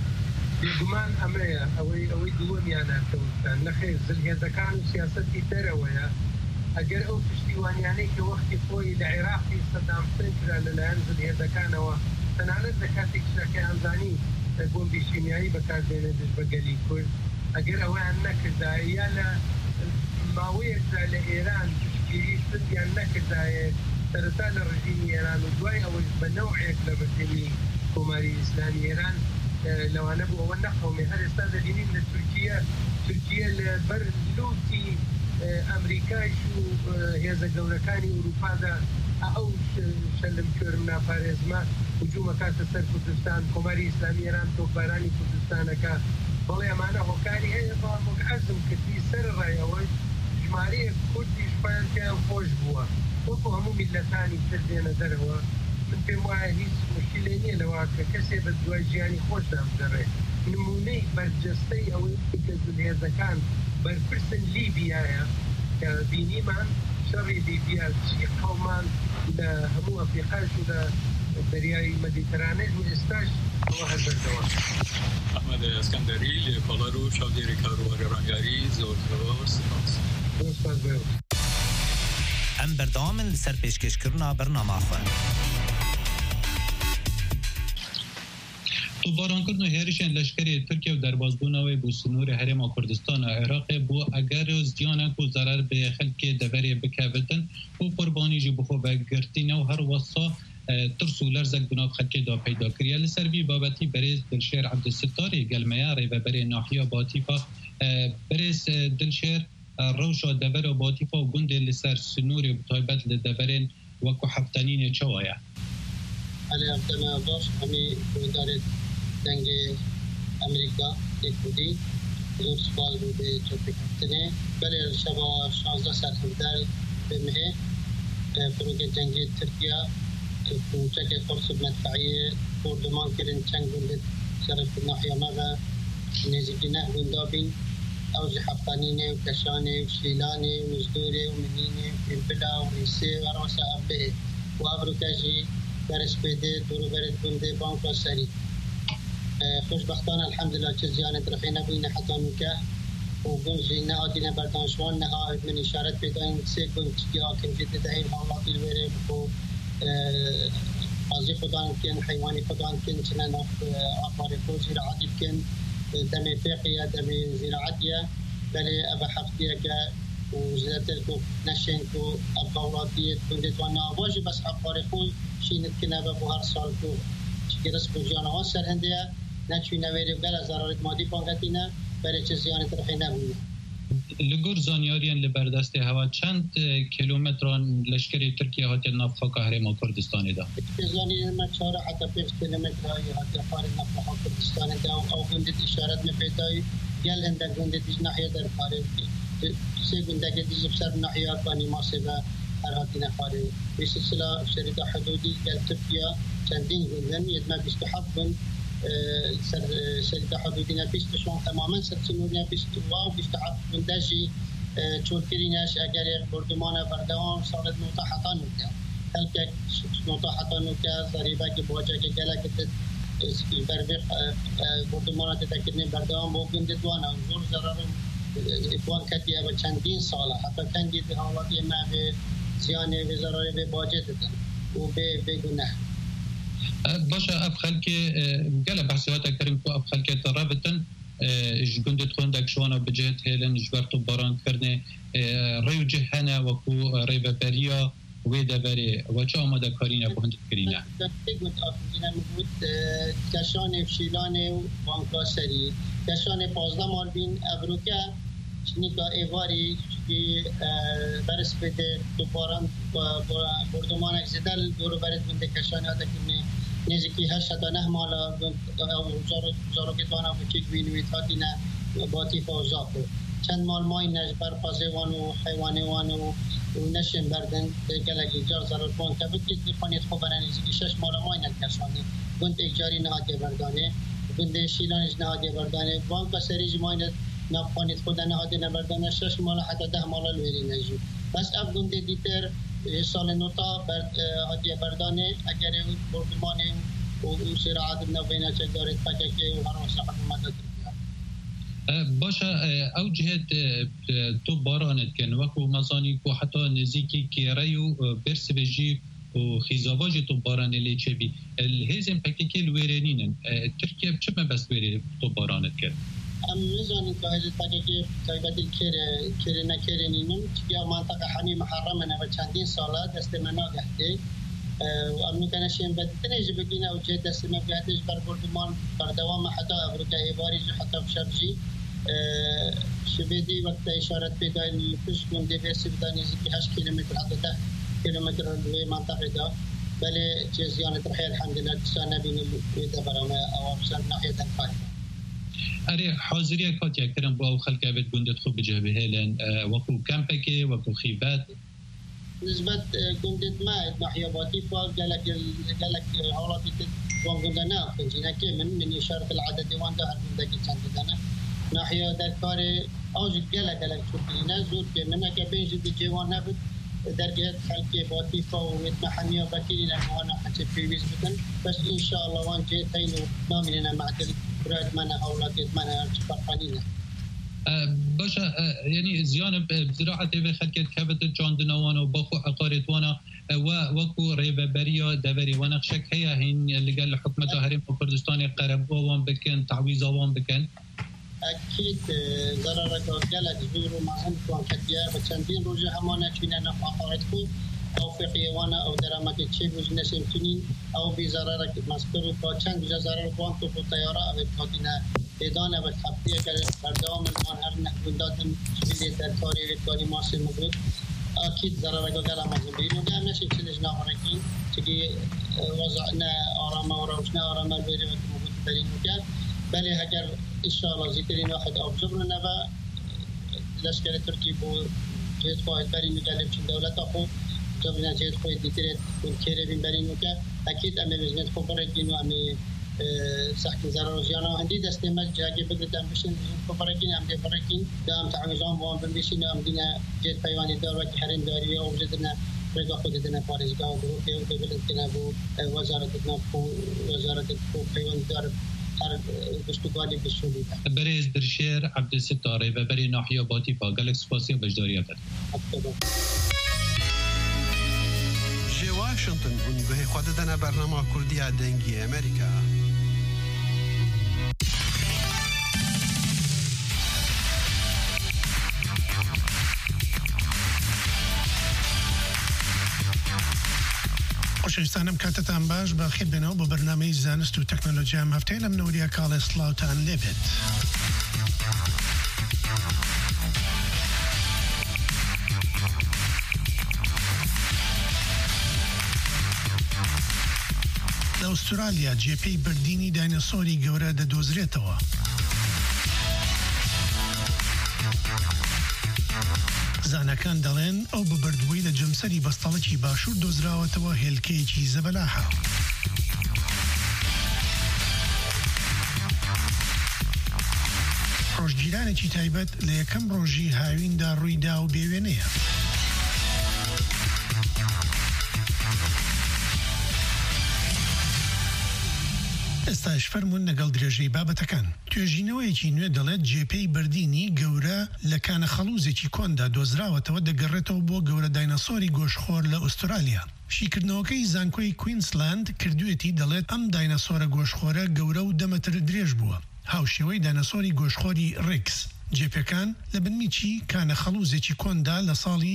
بێگومان ئەمەیە ئەوەی دڵۆمیان ناکەوتان نەخێر زلهێزەکان و سیاسەتی دەرەوەیە ئەگەر ئەو پشتیوانیانەی کە وەختی خۆی لە عێراقی سەدام حوسێن کرا لەلایەن زلهێزەکانەوە تەنانەت لە کاتێک شەکەیانزانی بۆمبی شیمیایی بەکاردێنە دژ بە گەلی کورد ئەگەر ئەویان نەکردایە یا لە ماوەیەکدا لە ئێران پشتگیری سندیان نەکردایە سەرەتا لە ڕژیمی ئێران و دوای ئەوەی بە نەوعێک لە ڕژیمی کۆماری ئیسلامی ئێران لەوانە بوو ئەوە نەقەومێ هەر ئێستا دەبینین لە تورکیە لە بەر لوتی ئەمریکایش و هێزە گەورەکانی ئوروپادا ئەو شەلم کێرم ناپارێزمە هجوومە کاتە سەر کوردستان کۆماری ئیسلامی ئێران تۆپبارانی کوردستانەکە بەڵێ ئەمانە هۆکاری هەیە بەڵام عەزم کردی سەر ڕایەوەی ژمارەیە کوردی شپیان پێیان خۆش بووە وەکو هەموو میلەتانی تر دێنە دەرەوە من پێم وایە هیچ مشکلێ نییە لەوە کە کەسێ بە دوای ژیانی خۆشدا بدەڕێ نمونەی بەرجەستەی ئەوەی کە زلهێزەکان بەرپرسن لیبیایە کە بینیمان شەڕی لیبیا چی قەومان لە هەموو ئەفریقاش و لە دەریای مەدیترانەی و ئێستاش ئەوە هەر بەردەوام. ئەحمەد ئەسکەندەری لێکۆڵەر و چاودێری کاروباری ڕەنگاری زۆر سپاس. سپاس بێ. ئەم بەردەوامن لەسەر پێشکەشکردنا بەرنامەخۆ. توبارانکردن و هێرشên leşkerê Tirkiye û derbasbûnawê bû sinûrê Herêma Kurdistana Iraqê bû eger ziyanek û zarar bi xelkê deverê bikevitin û qurbanî jî bi xwe vegirtîne û her wesa tirs û lerzek bi nav xelkê da peyda kiriye. Li ser vî babetî berêz Dilşêr Ebdisittarê gelmeya rêveberê nahiya Batîfa berêz Dilşêr rewşa devera Batîfa û gundê li ser sinûrê bi taybet li deverên wekû heftenînê çawa ye? دنگ امریکا یکودی زور سوال رو به توپیک هفتنه بله شبا 16 ساعت همدار به مهه فروغ جنگی ترکیه کوچک فرص مدفعیه کردمان کردن چند گنده شرف ناحیه مغا نزیگی نه گندابین اوج حفانینه و کشانه و شلیلانه و مزدوره و منینه و انبلا و ریسه و روسا ابه و ابروکاجی برس پیده دورو برد گنده بانک و سری خوشبختانه الحمدلله چه زیانت رخی نبوینه حتی نکه و گنجی نه آدینه بردانشوان نه آید من اشارت پیداین سه گنج یا کنجی دهیم حالاتی الویره بکو قاضی خودان کن حیوانی خودان کن چنان آفار خود زراعتی کن دمی فقیه دمی زراعتیه بله ابا حفتیه که و زیادتر کو نشین کو اباولاتیت کندت و نواجه بس آفار خود شینت کنه با هر سال کو چکرس کو جانوان سرهنده نچوی نویری بلا ضرارت مادی پانگتینه برای چه زیانت رخی نبوده. لگور زانیاریان لبردست هوا چند کیلومتران لشکری ترکیه هات نفخ هرم کردستان دا زانیاریان ما 4 حتی 5 کیلومتر هات خارج نفخ کردستان دا او گندت اشارت می‌پیدای گل هند گندت ناحیه در خارج سه گنده که دیگر سر ناحیه کانی ماسبه هر هاتی نخاره به سلسله شريط حدودی گل ترکیه چندین گندن یدما 27 گند شريط حدودنا 20 شون تماما سرسنورنا 20 و 27 گندشی چولکرینش اگر بردمان بردوام سالت نوتا حتا نوتا هلکه نوتا حتا نوتا ضریبه که باجه که گله که بربیق بردمان تتکنه بردوام با گنده دوانا زور ضرارم اکوان کتی او چندین ساله حتی کنگی به حالاتی ما به زیان و ضراری به باجه دادن و به گناه باشه اف خلک گله بحثیات کریم که اف خلک ترابطن جندت خوندک شوانا بجهت هیلن جبرتو باران کرنه ریو جهنه وکو ریو بریا و دبره و چه آماده کارینه به هندت کرینه گفت آفرینا میگود کشان فشیلان و بانکا سری کشان 15 مال بین ابروکه چنیکا ایواری که برس بده تو باران بردمان اکزیدل دورو برد بنده کشان یاده کنه نزدیکی 8 مالا زارو کتوانا بچیک بینویت هاتی نه باتی فوزاکو چند مال مای نجبر پازیوان و حیوانی وان و نشن بردن گلگی جار ضرور بان که بکنید بخانید خوب برنیزی 6 مال مای نکشانی گند اجاری نهاده بردانه گند شیلانش نهاده بردانه بانک سریج مای نبخانید خود نهاده نبردانه 6 مال حتی 10 مال الویری نجو بس اب گند دیتر سال نوتا هاده بردانه اگر بردمان و سراعات نوینا چه دارید پاکه و هر وساقت مدد باشه او جهت تو بارانت کن وکو مزانی کو حتی نزیکی که ریو برس بجی و خیزاواج تو باران لی چه بی الهیزم پکیکی الویرینین ترکیه چه بس ویری تو بارانت کن ام مزانی که هزید پکیکی تایبتی کره نکرینینم چی منطقه حمی محرمه و چندین ساله دست منا گهده و ام نکنشیم بدتنیج بگینه و جهت دست منا گهدهش بر بردمان بردوام حتی ابروکه ایواری حتی بشرجی شبیدی وقت اشارت پیدایی پشت گنده برسی بدانی زیکی 8 کیلومتر حتی 10 کیلومتر روی منطقه دا بله چه زیانت رحی الحمدلله دستان نبینی ویده برامه اوابسان ناحیه دنفایی اری حاضری کاتیا کرم با او خلق عبد گندت خوب بجه به هیلن وکو کمپکی وکو خیبت نسبت گندت ما ناحیاباتی فا گلک حالاتی وان گنده نه خنجینه که من اشارت العدد وان ده هر گنده که چند دانه ناحیه در کار آج گلک چوبینه زور که منه که بینجی دی جوان نبود در جهت خلق باتی فا و اتمحنیه بکیری نموانا حچه پیویز بکن بس انشاءالله وان جهت اینو نامینه معدل براد منه اولادیت منه چپرخانینه باشه یعنی زیان زراعت و خلقت کبت جاندنوان و باخو عقارت وانا و وکو ریوبریا دوری و نقشک هیا هین لگل حکمت هرم کردستان قرب وان بکن تعویض وان بکن اكيد ضرر قالت زورو ما عندكم كتيا بتشندين روجه همانا كنا نقاطعتكم او في قيوانا او درامات تشيب وجنس يمكنين او بزرارك مذكور بچند جزرار بانتو بالطياره او بتودينا ادانه بتحبيه بردوام الانهار نحن دادن في التاريخ التاريخ ماسي موجود اكيد ضرر قال ما زبين وده ماشي تشيلش ناقرين تجي وضعنا ارامه وروشنا ارامه البيري موجود برين وكان بله اگر ان شاء الله ذكرين واحد او جبرنا بقى لشكر تركي بو جهد خواهد برين وكالب چون دولت اخو جبرنا جهد خواهد ديتريت ونكيري بين برين وكا اكيد امي بزنت خبركين وامي سحك زرار وزيانا وهندي دست مجاقي بقلت ام بشن خبركين ام دي بركين دام تعويزان وام بمبشين ام دينا جهد فيواني دور وكي حرين دوري ووجدنا رجع خودنا فارزقا وبروكي وقبلت كنا بو وزارة النفو وزارة الفو فيوان دور بريز درشير عبد الستار و بری ناحیه باتی با گلک سپاسی بجداریت جي واشنطن اونگوه خود دنا برنامه کردی دنگی امریکا خوشویستانم کاتتان باش بەخێر بێنەوە بۆ بەرنامەی زانست و تەکنۆلۆژیام هەفتەیە لەم نەوەریە کاڵێ سڵاوتان لێبێت. ئوسترالیا جێپەی بردینی داینەسۆری گەورە دەدۆزرێتەوە. زانەکان دەڵێن ئەو ببردبووی لە جەمسەری بەستەڵکی باشوور دۆزراوەتەوە هێلکەیەکی زەبەلاحە. ڕۆژگیرانێکی تایبەت لە یەکەم ڕۆژی هاویندا ڕوویدا و بێوێنەیە. ئێستاش فەرمونون لەگەڵ درێژەی بابەتەکان. توێژینەوەیەکی نوێ دەڵێت جێپەی بردینی گەورە لە کانە خەڵوزێکی کۆندا دۆزراوەتەوە دەگەڕێتەوە بۆ گەورە داینەسۆری گۆشخۆر لە ئوسترالیا. شیکردنەوەکەی زانکۆی کوینسلاند کردوێتی دەڵێت ئەم داینەسۆرە گۆشخۆرە گەورە و دەمەتر درێژ بووە. هاوشێوەی داینەسۆری گۆشخۆری ڕێکس. جێپەکان لە بنمیچی کانە خەڵوزێکی کۆندا لە ساڵی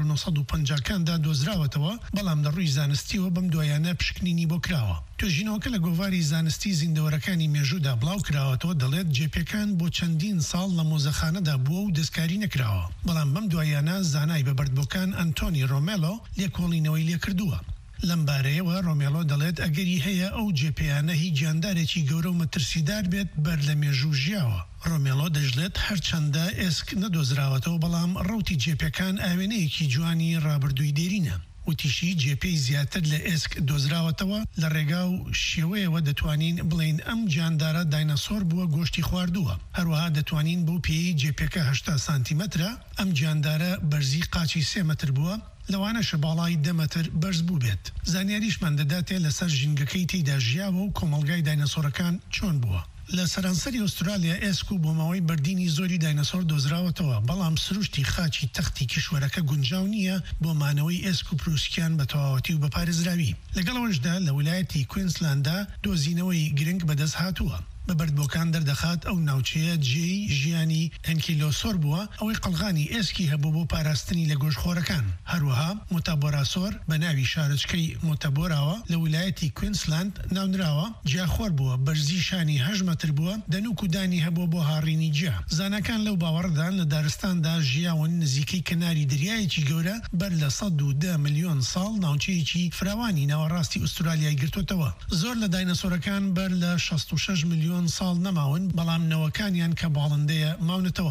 1950کاندا دۆزراوەتەوە، بەڵام لە ڕووی زانستیەوە بەم دوایانە پشکنینی بۆ کراوە. توێژینەوەکە لە گۆڤاری زانستی زیندەوەرەکانی مێژوودا بڵاو کراوەتەوە دەڵێت جێپەکان بۆ چەندین ساڵ لە مۆزەخانەدا بووە و دەستکاری نەکراوە، بەڵام بەم دوایانە زانای بەبەردبووکان ئەنتۆنی ڕۆمێلۆ لێکۆڵینەوەی لێکردووە. لەم بارەیەوە ڕۆمێلۆ دەڵێت ئەگەری هەیە ئەو جێپەیانە هیچ گیاندارێکی گەورە و مەترسیدار بێت بەر لە مێژوو ژیاوە. ڕۆمێلۆ دەژڵێت هەرچەندە ئێسک نەدۆزراوەتەوە، بەڵام ڕەوتی جێپەکان ئاوێنەیەکی جوانی ڕابردووی دێرینە. وتیشی جێپەی زیاتر لە ئێسک دۆزراوەتەوە لە ڕێگا و شێوەیەوە دەتوانین بڵین ئەم جاندارە داینەسۆر بووە گۆشتی خواردووە. هەروەها دەتوانین بۆ پێی جێپەکە 80 سانتیمەترە، ئەم جاندارە بەرزی قاچی 3 مەتر بووە، لەوانەشە باڵای 10 مەتر بەرز بوو بێت. زانیاریشمان دەداتێ لەسەر ژینگەکەی تێیدا ژیاوە و کۆمەلگای داینەسۆرەکان چۆن بووە. لە سەرانسەری ئوسترالیا ئێسک و بۆماوەی بردینی زۆری داینەسۆر دۆزراوەتەوە، بەڵام سروشتی خاچی تەختی کشوەرەکە گونجاو نییە بۆ مانەوەی ئێسک و پرووسکیان بە تەواوەتی و بەپارێزراوی. لەگەڵەوەشدا لە ویلایەتی کوینسلاندا دۆزینەوەی گرنگ بەدەست هاتووە. بەبەردبووکان دەردەخات ئەو ناوچەیە جێی ژیانی ئەنکیلۆسۆر بووە، ئەوەی قەڵغانی ئێسکی هەبوو بۆ پاراستنی لە گۆشخۆرەکان. هەروەها مۆتابۆراسۆر بە ناوی شارچکەی مۆتابۆراوە لە ویلایەتی کوینسلاند ناونراوە، جیاخۆر بووە، بەرزی شانی 8 مەتر بووە، دەنوک و دانی هەبووە بۆ هاڕینی جیا. زانەکان لەو باوەڕدان لە دارستاندا ژیاون نزیکەی کەناری دریایەکی گەورە بەر لە 110 ملیۆن ساڵ ناوچەیەکی فراوانی ناوەڕاستی ئوسترالیای گرتوتەوە. زۆر لە داینەسۆرەکان بەر لە 66 ملیۆن ساڵ نەماون، بەڵام نەوەکانیان کە باڵندەیە ماونەتەوە.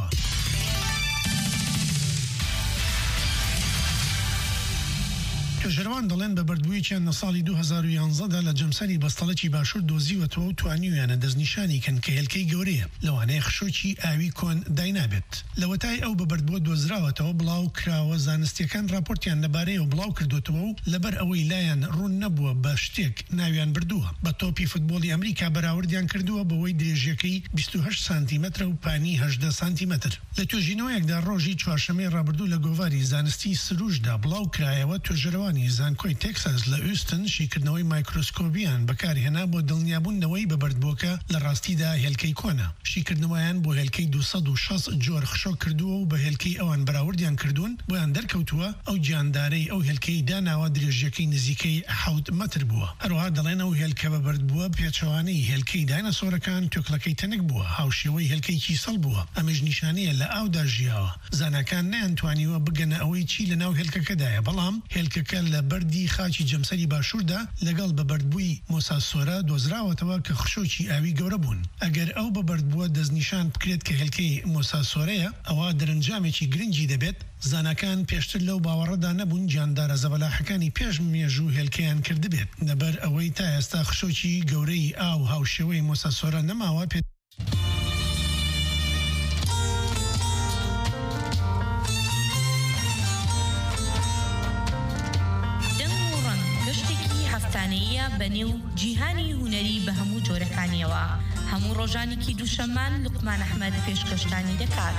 توێژەروان دەڵێن بە بەردبوویەکیان لە ساڵی 2011دا لە جەمسەری بەستەڵکی باشوور دۆزیوەتەوە و توانیویانە دەستنیشانی کەن کە هێلکەی گەورەیە، لەوانەیە خشۆکی ئاوی کۆن داینابێت. لە وەتای ئەو بەبەردبووە دۆزراوەتەوە بڵاو کراوە، زانستیەکان راپۆرتیان لەبارەیەوە بڵاو کردوتەوە و لەبەر ئەوەی لایەن ڕوون نەبووە بە شتێک ناویان بردووە. بە تۆپی فوتبۆلی ئەمریکا بەراوردیان کردووە بەوەی درێژیەکەی 28 سانتیمەترە و پانی 18 سانتیمەتر. لە توێژینەوەیەکدا ڕۆژی چوارشەمەی ڕابردوو لە گۆڤاری زانستی سروشدا بڵاو کرایەوە توێژەروانی زانکۆی تێکساس لە ئوستن شیکردنەوەی مایکرۆسکۆبیان بەکارهێنا بۆ دڵنیابوونەوەی بەبەردبووکە لە ڕاستیدا هێلکەی کۆنە. شیکردنەوەیان بۆ هێلکەی 260 جۆر خشۆ کردووە و بە هێلکەی ئەوان بەراوردیان کردوون، بۆیان دەرکەوتووە ئەو گیاندارەی ئەو هێلکەی داناوە درێژیەکەی نزیکەی 7 مەتر بووە. هەروەها دەڵێن ئەو هێلکە بەبەردبووە پێچەوانەی هێلکەی داینەسۆرەکان توێکڵەکەی تەنک بووە، هاوشێوەی هێلکەی کیسەڵ بووە، ئەمەش نیشانەیە لە ئاودا ژیاوە. زانکان نەیانتوانیوە بگەنە ئەوەی چی لە ناو هێلکەکەدایە، بەڵام هێلکەکە لە بەردی خاچی جەمسەری باشووردا لەگەڵ بەبەردبووی مۆساسۆرە دۆزراوەتەوە کە خشۆکی ئاوی گەورە بوون. ئەگەر ئەو بەبەردبووە دەستنیشان بکرێت کە هێلکەی مۆساسۆرەیە، ئەوە دەرەنجامێکی گرنگی دەبێت. زانەکان پێشتر لەو باوەڕەدا نەبوون جاندارە زەبەلاحەکانی پێش مێژوو هێلکەیان کردبێت، لەبەر ئەوەی تا ئێستا خشۆکی گەورەی ئاو هاوشێوەی مۆساسۆرە نەماوە. بەنێو جیهانی هوەری بە هەموو جۆرەکانیەوە، هەموو ڕۆژانێکی دووشەمان لوقمان ئەحمەد پێشکەشتانی دەکات.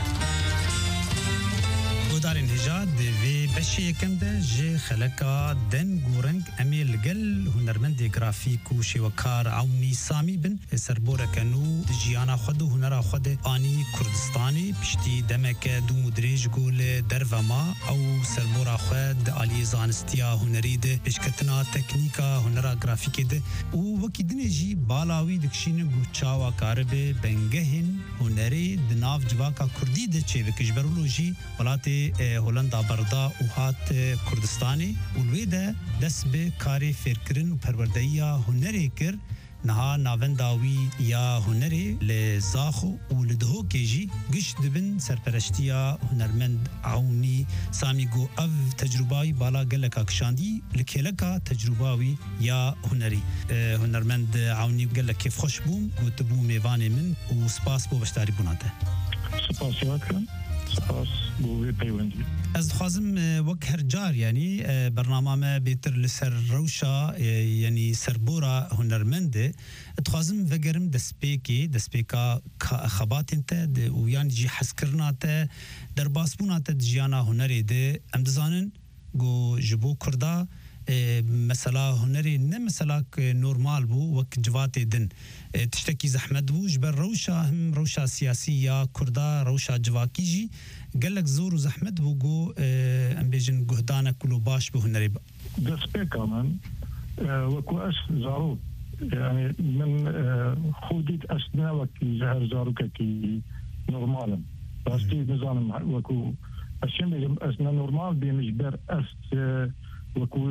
گۆدارên hêja divê beşê yekem de ji xeleka deng û reng em ê li gel hunermendê grafîk û şêwekar Ewnî Samî bin serboreke nû di jiyana xwe de hunera xwe de anî Kurdistanê piştî demeke dûm û dirêj got li dervema ew serbora xwe di aliyê zanistiya hunerî de pêşketina teknîka hunera grafîkê de û wekî dinê jî bala wî dikişînin got çawa karibê bengehên hunerê di nav civaka Kurdî de çêvekir ji ber jî welatê هولندا بردا و هات کردستانی و الویده دست به کاری فکرین و پروردهیا هنری کر نها ناونداوی یا هنری لزاخو و لدهو کیجی گشت دبن سرپرشتیا هنرمند عونی سامیگو او تجربهی بالا گلکا کشاندی لکلکا تجربهی یا هنری هنرمند عونی گلک کیف خوش بوم و تبو میوان من و سپاس بو بشتاری بوناته سپاسیات کن سپاس بو پیوندی از خازم وک هر جار یعنی برنامه ما بیتر لسر روشا یعنی سربورا هنرمنده اتخازم وگرم دسپیکا خبات انت و یعنی جی حس کرنا تا در باسبونا تا جیانا هنری ده امدزانن گو جبو کردا مثلا هنری نه مثلا نورمال بو وك جواتي دن تشتكي زحمت بو جبر روشا هم روشا سياسية كردا روشا جواكيجي قال لك زور زحمت بو جو ام بيجن جهدانا كلو باش بو هنري دسبيكا من وكو اش زارو يعني من خوديت اسنا وكي زهر زاروكا كي نورمالا بس تي نظام وكو اشين بيجم اسنا نورمال بيمجبر اس وكو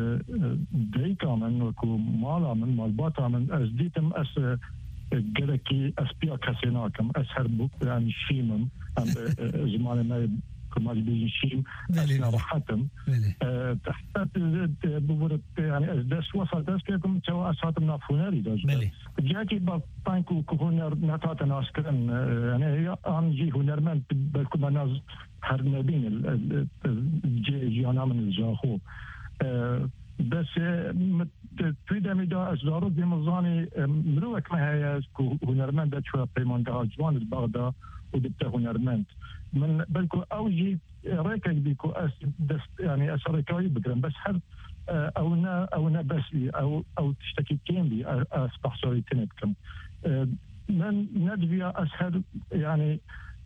ديكا من وكو مالا من مالباتا من اس ديتم اس قلكي اس بيا كاسيناكم اس هربوك يعني شيمم زمان ما كما بيجي شيم اسنا راحتم تحت بورت يعني اس دس وصل دس كيكم توا اساتم نافوناري داج جاكي بانكو كهونر نتاتا ناسكرن يعني هي انجي هنرمن بالكم ناس هرنبين جيانا من الجاخو بس تريد ميدا أشجاره بمزاني مروك ما هي هنرمند ده شو بيمان ده جوان البغدا ودبته هنرمند من بلكو أوجي رأيك بيكو يعني أشاركاي بقرن بس هر أو نا بس أو تشتكي كين بي أسبحصوري تنبكم من ندفيا أسهل يعني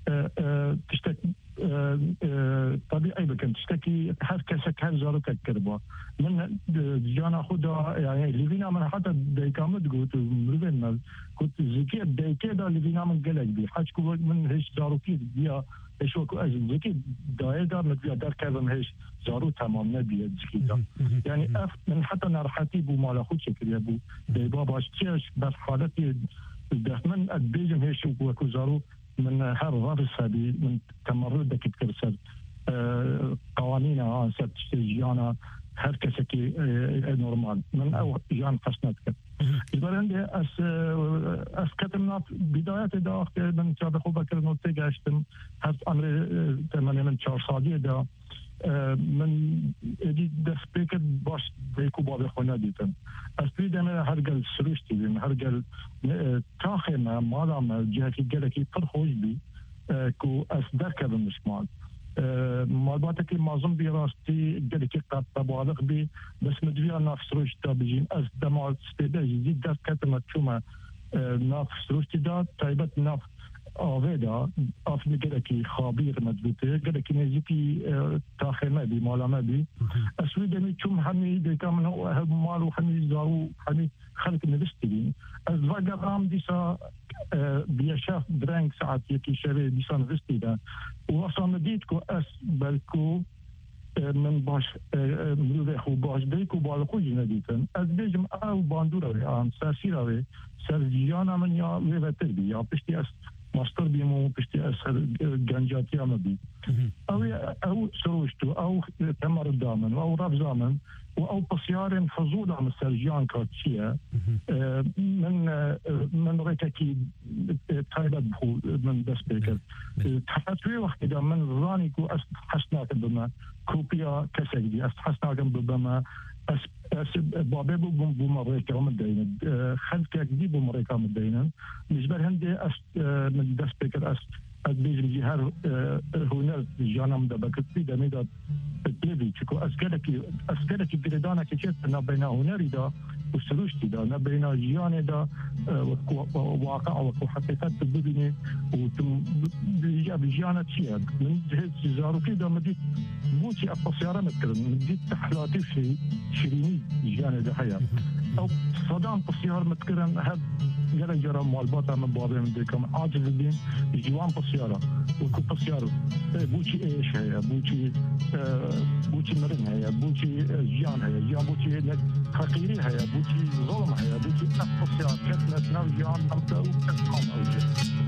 تشتكي طبيعي بكم تشتكي هر كسك هر زارك كربا من جانا خدا يعني ليفينا من حتى ديكامد قلت مروين كنت زكي ديكي دا ليفينا من قلق بي حاجكو من هيش زاروكي بيا ايش وكو اجل زكي داي دار مدبيا دار كذا هيش زارو تمام نبي زكي دا يعني من حتى نرحتي بو مالا خود شكل يبو دي باباش تيش بس حالتي من البيجم هيش وكو زارو من هر غرس هذه من تمرد دك تكرسل قوانين سات جيانا هر كسكي نورمال من او جان قسنتك يبقى عندي اس كتمنا بداية داخل من شاب خو بكر نوتي قاشتم هر امر 8 من 4 سالية دا من ادي دسبيك باش ديكو باب خونه ديتن اسبي دمه هرجل سروشتي من هرجل تاخنا مادام جهتي جلكي فرخوش بي كو اسدك بالمشمال مالباتك معظم براستي جلكي قد تبالغ بي بس مدري نفس روشتا بيجين اس دمال استيدا جديد داس كتمت شوما نفس روشتي دا تايبت نفس آویدا آفنی گرکی خابیر مدبوطه گرکی نزیکی تاخمه بی مالامه بی اسوی دمی چون همی دیتا من مالو همی زارو همی خلق نوستی بین از وگرام دیسا بیشاف درنگ ساعت یکی شوه دیسا نوستی دا و اصلا مدید که اس بلکو من باش مروه خو باش دیکو بالخو جندیتن از بیجم او باندوره آن سرسی روه سرجیانا من یا ویوتر بی یا پشتی از ماستر بيمو بشتي اسهل جنجاتي امبي او سروشتو او تمر دامن او راب زامن او بسيار فضول عن السرجان كاتشيا من ريكاكي تايبت بخو من بس بيكر تحتوي وقت دا من راني كو حسناك بما كوبيا كسك دي حسناك بما اس بابي بو مريكا ومدينة خلقك دي بو مريكا مدينة نجبر هندي من دس بيكر بيجم جهار هنر جانا مدبكتي دميدا بتلفي تشكو اسكركي بردانا كيشت نبينا هنري دا وسروشتي دا نبينا جياني دا واقع وكو حقيقات تبديني وتم بجانا تشيا من جهة زاروكي دا مديت موتي أقصيارة متكرن مديت تحلاتي في شيريني جانا دا حياة أو صدام قصيار متكرن هاد جرى مالبات من بابهم ديكم عاجز الدين جوان بسيارة وكو بسيارة بوشي ايش هي بوشي مرن هي بوشي جيان هي جيان بوشي فقيري هي بوشي ظلم هي بوشي نفس بسيارة كتنة نو جيان نبدأ وكتقام اوجه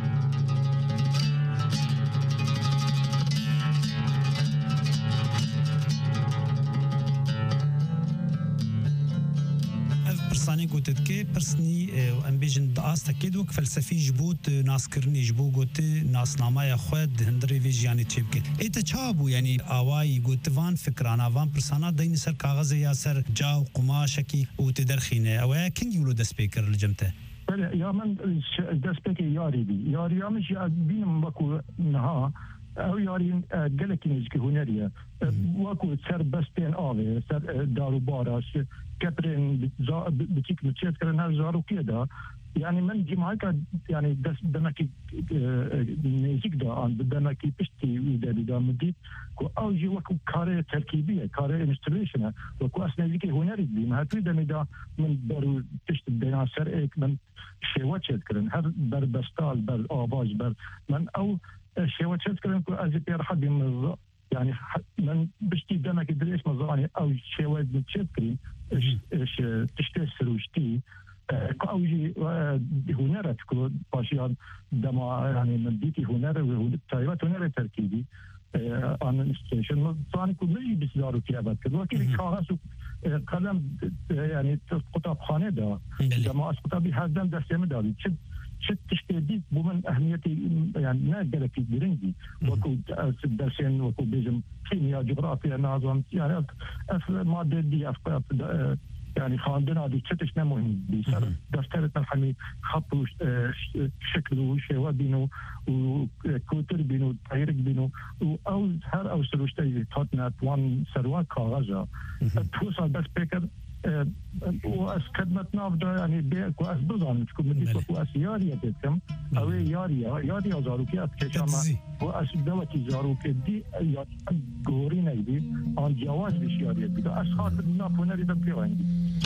برساني قلت كي برسني امبيجن داست كيد وك فلسفي جبوت ناس كرني جبو قلت ناس نامايا خود هندري فيجياني تشيبك ايت تشابو يعني اواي قلت فان فكرانا فان برسانا دين سر كاغذ يا سر جاو قماشكي وتدرخينه او كين يقولوا ذا سبيكر الجمته يا من ذا سبيكر ياري بي ياري مش بين بكو نها او یاری گلکی نزدیک هنریه واکو سر بستین آوه سر دارو باراش کپرین بتیک نچیت کرن هر زارو که دا يعني من جماعة يعني دمكي نزيك دا عن دمكي بشتي ويدا دا مديت كو أوجي وكو كاري تركيبية كاري انستليشن وكو أصلا نزيكي هنري بي ما هتوي دمي دا من برو تشت بينا سرقك من شواتشت كرن هر بر بستال بر آواز بر من أو شواتشت كرن كو أزي بير حد من يعني من بشتي دمكي دريش مزاني أو شوات بتشت كرن تشتي سروشتي كأوجي هنرة كل باشيان دما يعني من بيتي هنرة وتايبات هنرة تركيبي عن الستيشن طبعا كل شيء بيصيروا فيها بعد كده لكن خلاص قلم يعني قطع خانة ده دما قطع بهذا دستم ده شت تشتدي بمن أهميتي يعني ما قدر في برنجي وكو درسين وكو بيجم كيمياء جغرافيا نظام يعني مادة دي يعني خاندنا دي تشتشنا مهم بيصير دفتر الحمي خطوا شكله شيء بينه وكوتر بينه تايرك بينه أو هر أو سلوشتي تاتنا وان سروان كاغازا توصل بس بيكر وأسكدمت نافدا يعني بيك وأسبزان تكون مديك وأسيارية تكم أو يارية زاروكيات كشما وأسدوتي زاروكي دي غورينا دي عن جواز بشيارية دي أسخاط النافونا دي تبقى عندي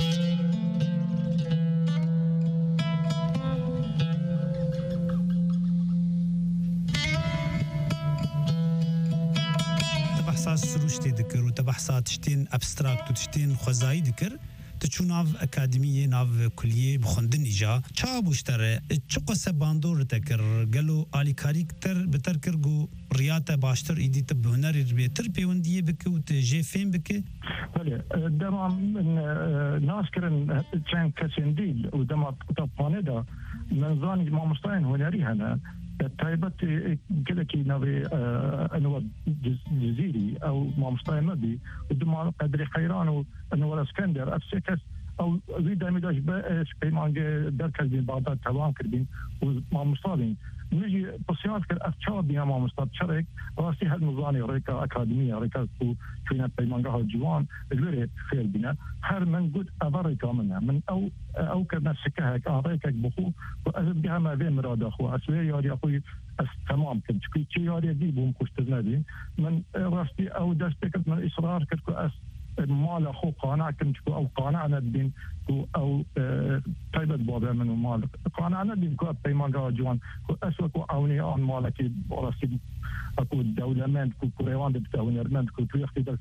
تبحثات سروشتي ذكر وتبحثات تشتين ابستراكت وتشتين خزاي ذكر تشو ناف أكاديمية ناف كلية بخندن إجا چا بوشتره چقصة باندور تكر قالوا آلي كاريكتر بتركر جو رياضة باشتر إيدي تبهنر بيتر بيوندية بك وتجي فين بك بله دما من ناس كرن چند كسين ديل ودما طبانه دا من ظاني ما مستعين هنري هنا تايبت كلكي نبي انو جزيري او ما مستعين مبي ودما قدري خيران انو الاسكندر افسكس او زيد ميداش بيمان دركز بين بعضات تمام كربين وما مستعين نجي بسيات كر افشار بينا ما مستعد شرك راسي هالنظاني ريكا اكاديمية ريكا فينا بيمانجاها جوان الوري خير بنا هر من قد أبريكا منها من أو كرنا سكهك أعطيكك بخو وأزد بها ما بين مراد أخو أسوي ياري أخوي تمام كنت كي ياري دي بوم كشتنا دي من راسي أو دستكت من إصرار كتكو مال أخو قانع كنت أو قانعنا الدين أو طيبت بابا منو مال قانعنا الدين كو بيمانجاها جوان كو أسوكو أوني عن مالكي راسي أكو الدولة من كو كريوان بتاعوني من كو تيختي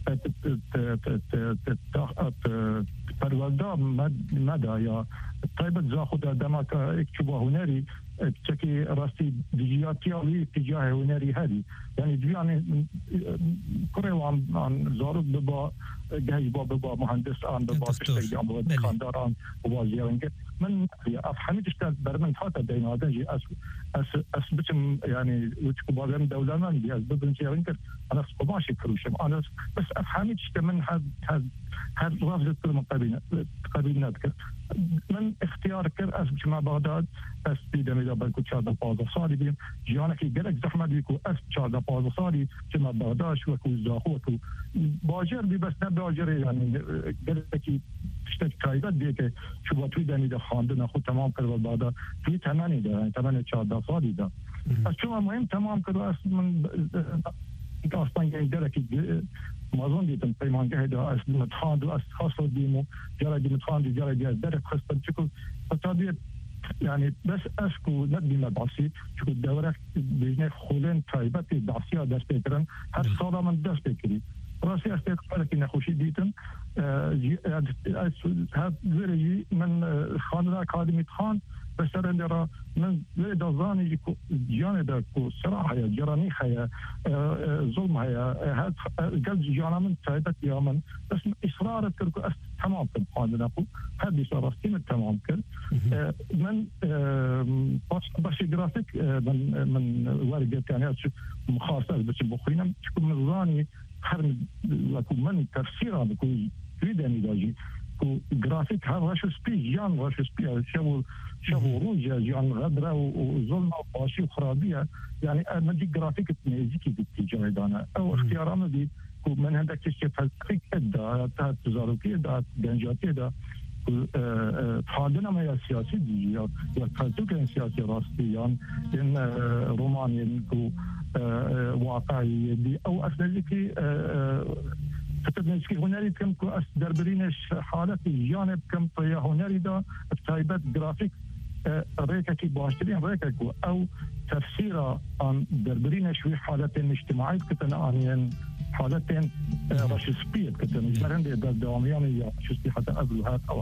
پرولده مدى یا طيبت زاخد دمك اكتبه هنري تشكي راسي ديجياتي او اتجاه هنري هذه يعني دياني كريوان عن زارد ببا جهاز بابا مهندس عن بابا تشتغل عن بابا خاندار عن بابا زيرنجت من افهمت اشتغل برمن حتى بين هذا جي اس بتم يعني وتكو بابا دولة من دي اسبب زيرنجت انا ماشي كروشم انا بس افهمت اشتغل من هاد رافض كل قبيلنا ذكر من اختيار كر اس بجمع بغداد اس بيدم اذا بنكو تشاد بازا صاري بيم جيانا كي قالك زحمة بيكو اس تشاد بازا صاري جمع بغداد وكو زاخو وكو باجر بي بس نباجر يعني قالك كي تشتك كايدات بيك شو بطوي داني دا خاندنا خو تمام كر بغداد في تماني دا يعني تماني تشاد صاري دا بس شو مهم تمام كر اس من اصلا قالك ما ظن ديتم بيمانجه دا اس متخاند اس خاصه ديمو جرى دي متخاند جرى دي درك خاصه تشكل فتابيه يعني بس اسكو ندي مبعثي شو الدورة بين خولين تايبات دعسية درس بيترن هر صورة من درس بيكري راسي استيقظ لك إن خوشي ديتن هاد غيري من خاننا أكاديمية خان بس أنا من غير دزاني يكو جانب كو صراحة يا جراني خيا ظلم هيا هاد قلب جانا من تايبات يومن بس إصرار تركو تمام كل خاننا كو هاد إصرارتين تمام كل من باش جرافيك من ورقة كانت مخاصة بس بخينا تكون مزاني خرم لكم من تفسيرها بكون ريداني داجي كو جرافيك هذا شو سبي جان واش سبي شافوا روجا جان غدرة وظلمة وقاشي وخرابية يعني مدي جرافيك تنزيكي بالتجاه دانا او اختيارنا دي كو من هذاك الشيء فالفيك دا تزاركي دا دنجاتي دا فعندنا ما سياسي دي يا كان سياسي راستيان ان رومانيا كو واقعي دي او اسلكي تتنسكي هنالي كم كو دربرينش حالة جانب كم طيا هنالي دا تايبات جرافيك ريكا كي باشترين ريكا كو او تفسيرا عن دربرينش في حالتين اجتماعية كتنا انيان حالتين رشسبية كتنا مرندي دا دواميان يا شسبي حتى قبل هات او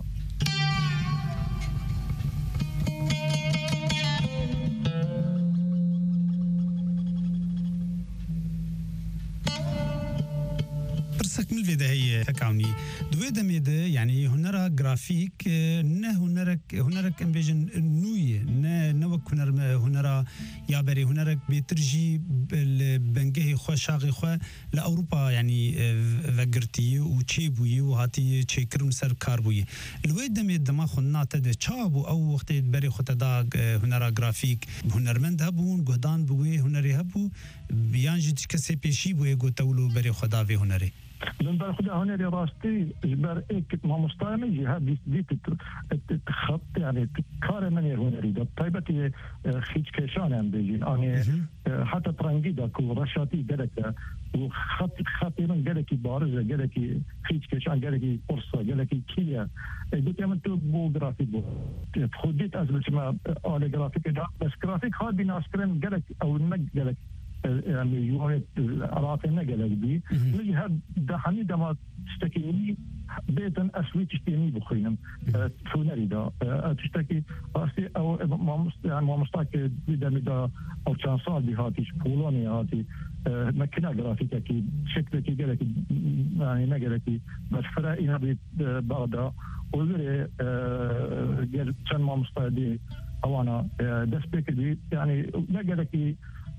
سكمل في هي تكاوني دويدا ميدا يعني هنرا جرافيك نه هنرك امبيجن نوي نوك هنرا يابري هنرك بيترجي بنجه خو شاغي خو لاوروبا يعني فغرتي وتشيبوي وهاتي تشيكرم سر كاربوي الويدا ميدا ما خنا تد تشابو او وقت بري خطدا هنرا جرافيك هنرمند هبون جهدان بوي هنري هبو بيانجي كسي بيشي بوي جو تولو بري خدا في هنري من بعد خدا هنا راستي جبر إيك ما مستعمل جهاد دي تخط يعني كار من هنا ريدا طيبتي خيج كيشان هم بيجين أنا حتى ترانجي دا كو رشاتي جلك وخط من جلك بارزة جلك خيج كيشان جلك قرصة جلك كيا قلت يا من تو بو جرافيك بو خديت أزل ما على جرافيك دا بس جرافيك هاد بيناسكرين جلك أو نج جلك يعني يوهد عراقنا جلك بي لي هاد دا حميدة ما تشتكيني بيتن أسوي تشتيني بخينم فونري دا تشتكي راسي أو ما مستاك دا أو شانسال بهاتيش بولوني هاتي مكنا جرافيك أكيد شكلك جلك يعني نجلك بس فرائنا بيت بعدا وغير جل كان ما مستعدي أو أنا دسبك دي يعني نجلك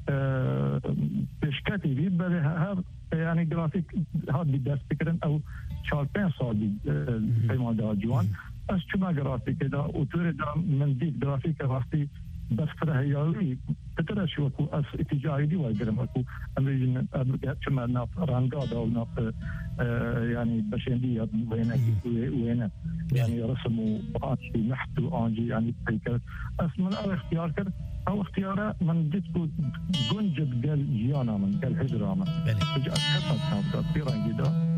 بشكاتي بي بل هذا يعني جرافيك هذا بدأ فكرا أو شاربين صادي فيما دا جوان أس شما جرافيك دا وتريد من ديك جرافيك راستي بس فرهيالي تترى شو أكو أس اتجاهي دي واجرم أكو أمريكا شما ناف رانقادا أو ناف يعني بشندية وين يعني رسموا آنجي نحتو آنجي يعني بيكر أس من اختيار كر أو اختياره من جدكو جنجب قال جيانا من قال هجرة من فجأة كسر كانت بيران جدا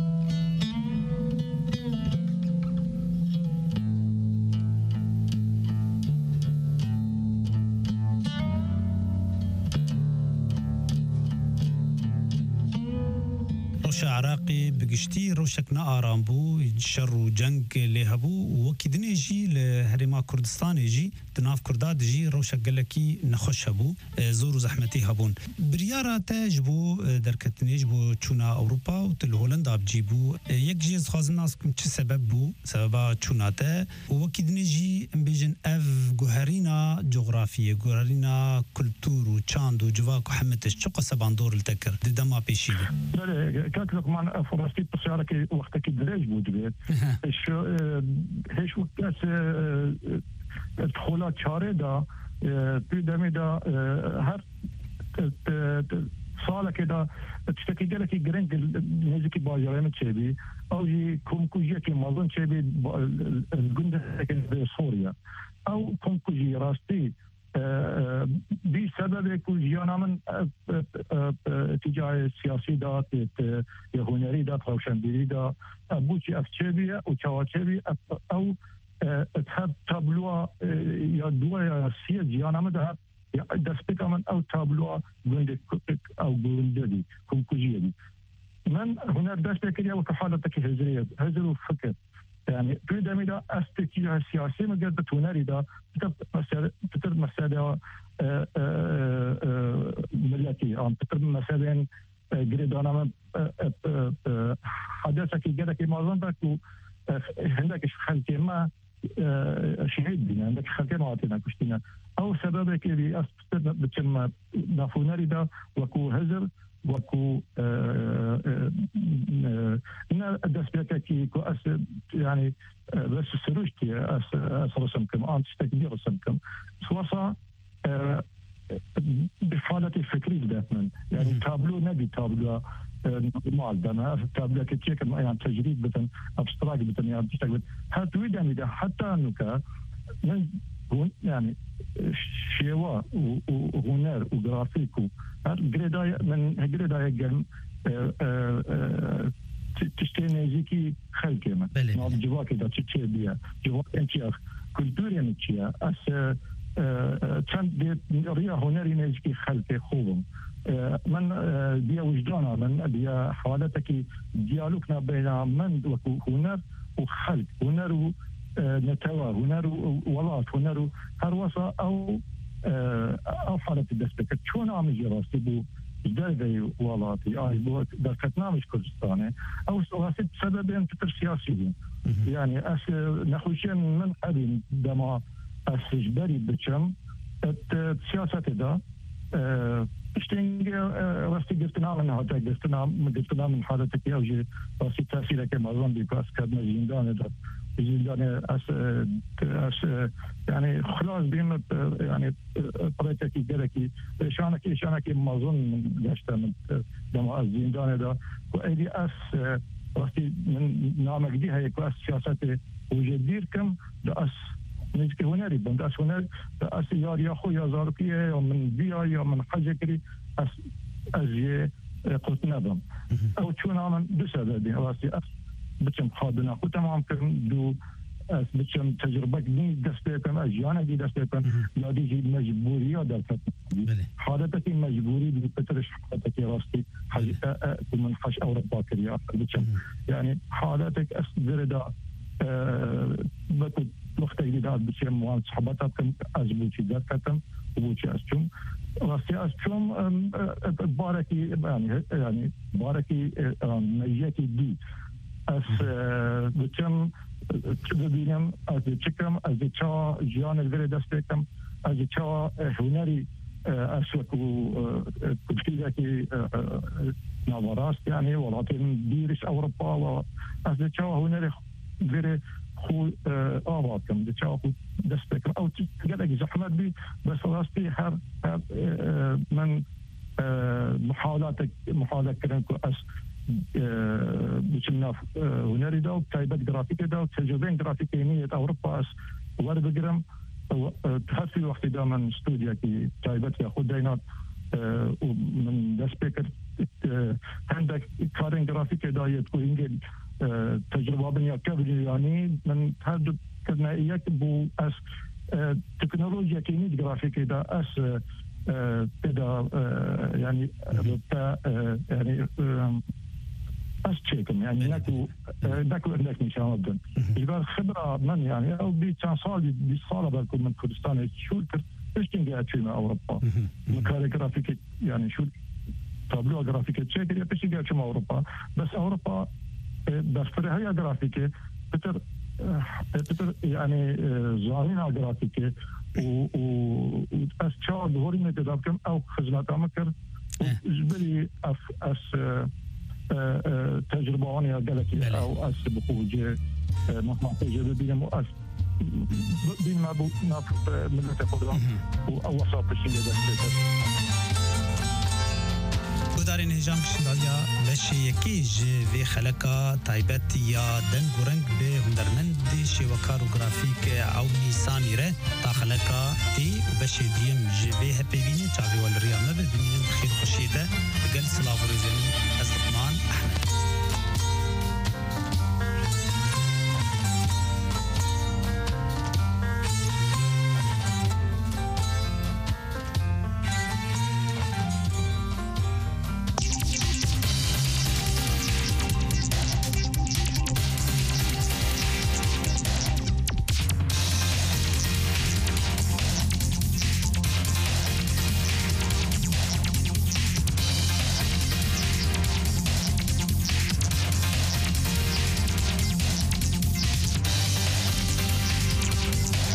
عراقي بقشتي روشك نآرام بو شر وجنگ لهبو وكدني جي لهرما كردستان جي تناف كرداد جي روشك قالكي نخش هبو زور وزحمتي هبون بريارة تاجبو دركتنيج بو تشونا أوروبا وتل هولندا بجيبو يك جيز خاز الناس كم چه سبب بو سببا تشونا تا وكدني جي بيجن اف جوهرينا جغرافية جوهرينا كلتور وچاند وجواك وحمتش چو قصبان دور التكر دما بيشيلي كاتلك من فرصتي بسيارك وقتك الدراج بود بيت شو هيش وقت دخولات شارع دا بيدمي دا هر سالك دا تشتكي جالك جرينج نزكي باجرين تشبي او جي كومكوجي كي مازن تشبي الجند في سوريا او كومكوجي راستي بسبب كل جانا من اتجاه السياسي دا هنري دا روشنبيري دا بوشي افتشبيه وشواتشبي او تحب تابلوا یا دو یا سی جیان مده دست بکن او تابلو گنده او گنده دی کمکوجیه دی من هنا دست بکریا و حالتك هزريه هزر وفكر يعني في دميدا استكيا سياسي ما قد توناري دا تتر مسألة ملكي تتر مسألة جريدانا من حدثك كذا كي ما ظنك عندك خلك ما شهيد بنا عندك خلك ما عطينا كشتنا أو سببك اللي أستر بتشم نافوناري دا وكو هزر وكو إن الدسبيكة كي كو يعني بس سروشتي رسمكم أنت تكبير رسمكم سواسا بحالة فكري دائما يعني تابلو نبي تابلو نورمال دنا تابلو كتير يعني تجريد بتن أبستراك بتن يعني تشتغل حتى ويداني ده حتى أنك يعني شيوا وهنر وجرافيكو هالجريدايا من هالجريدايا جن تشتري زيكي خلقه ما جواك ده تشتري بيا جواك أنتيا كولتوريا نتيا أس كان ريا هنري نزيكي خلقه خوهم من بيا وجدانا من بيا حوالتك ديالوجنا بين من وهنر وخلق هنر نتوى هنر ولات هنر هروسا أو حالة الدستك شون عم يجي راسي بو جداي ولاتي بو دركتنا مش كردستاني أو راسي بسببين تتر سياسيين يعني أس نخوشين من أبين دما أس جبري بتشم السياسة ده اشتنج راسي قلتنا من هذا قلتنا من حالتك أوجي راسي تأثيرك معظم بيكاس كدنا زندان ده زندان أس يعني خلاص بين يعني طريقتك جركي شانك ما أظن جاشته من دماء الزندان ده وأيدي أس راسي من نامك دي هي كأس سياسة وجدير كم ده أس نجك هنري بند أس هنر ده أس يا أخو يا زاركية يا من بيا يا من حاجة كري أس أزيه قلت نظام أو شو نعمل بسبب دي راسي أس بتشم خادنا خو تمام كم دو أس بتشم تجربة دي دستيكم أجيانا دي دستيكم لا دي مجبورية دلتك حالتك مجبوري بتترش حالتك راستي حاجة من حش أوروبا كريا بتشم يعني حالتك أس دردا بكت وقت جديد بتشم وان صحباتكم أزبوشي دلتكم وبوشي أسشم راستي أسشم باركي يعني باركي ميجاتي دي أس بتشم ببینم از چکم از چا جیان الوری دستکم از چا هنری اسوکو کلتیزه که نواراست يعني ولاتين ديرش أوروبا و از چا هنری وری خو آواتكم از چا خو دستکم أو تقدر زحمت بي بس راستي هر من محاولات كرنكو أس بچنا هنری داو تایبت گرافیک داو تجربه گرافیکی نیت أوروبا أس ورد بگرم هفي وقت دا من استوديا كي تایبت یا خود دینات من دست بکر عندك کارن گرافیک دایت کو اینگل تجربه بنیا کبری یعنی من هر كنا إياك بو أس تكنولوجيا كينيت جرافيك دا أس كده يعني يعني أشتكم يعني ناكو عندك إن شاء الله يبقى خبرة من يعني أو بتنصال بالصالة بالكم من كردستان شو إيش تنجح فينا أوروبا مكان جرافيك يعني شو تابلو جرافيك تشكل إيش تنجح فينا أوروبا بس أوروبا بس في هي جرافيك بتر يعني زارين جرافيك و أشياء ظهوري من تدابكم أو خدمات عمكر جبلي أس تجربة وانية قالك أو أس بخوجة محمد بين مؤس بين ما بو ناف من تقولون أو وصل بشيء دارین هجام کشندالیا بشه یکی جوی خلقا تایبت یا دن گرنگ به هنرمند شوکار و گرافیک عونی سامیره تا خلقا تی و بشه دیم جوی هپیوینی چاوی والریا مبه بینیم خیر خوشیده بگل سلاو روزنی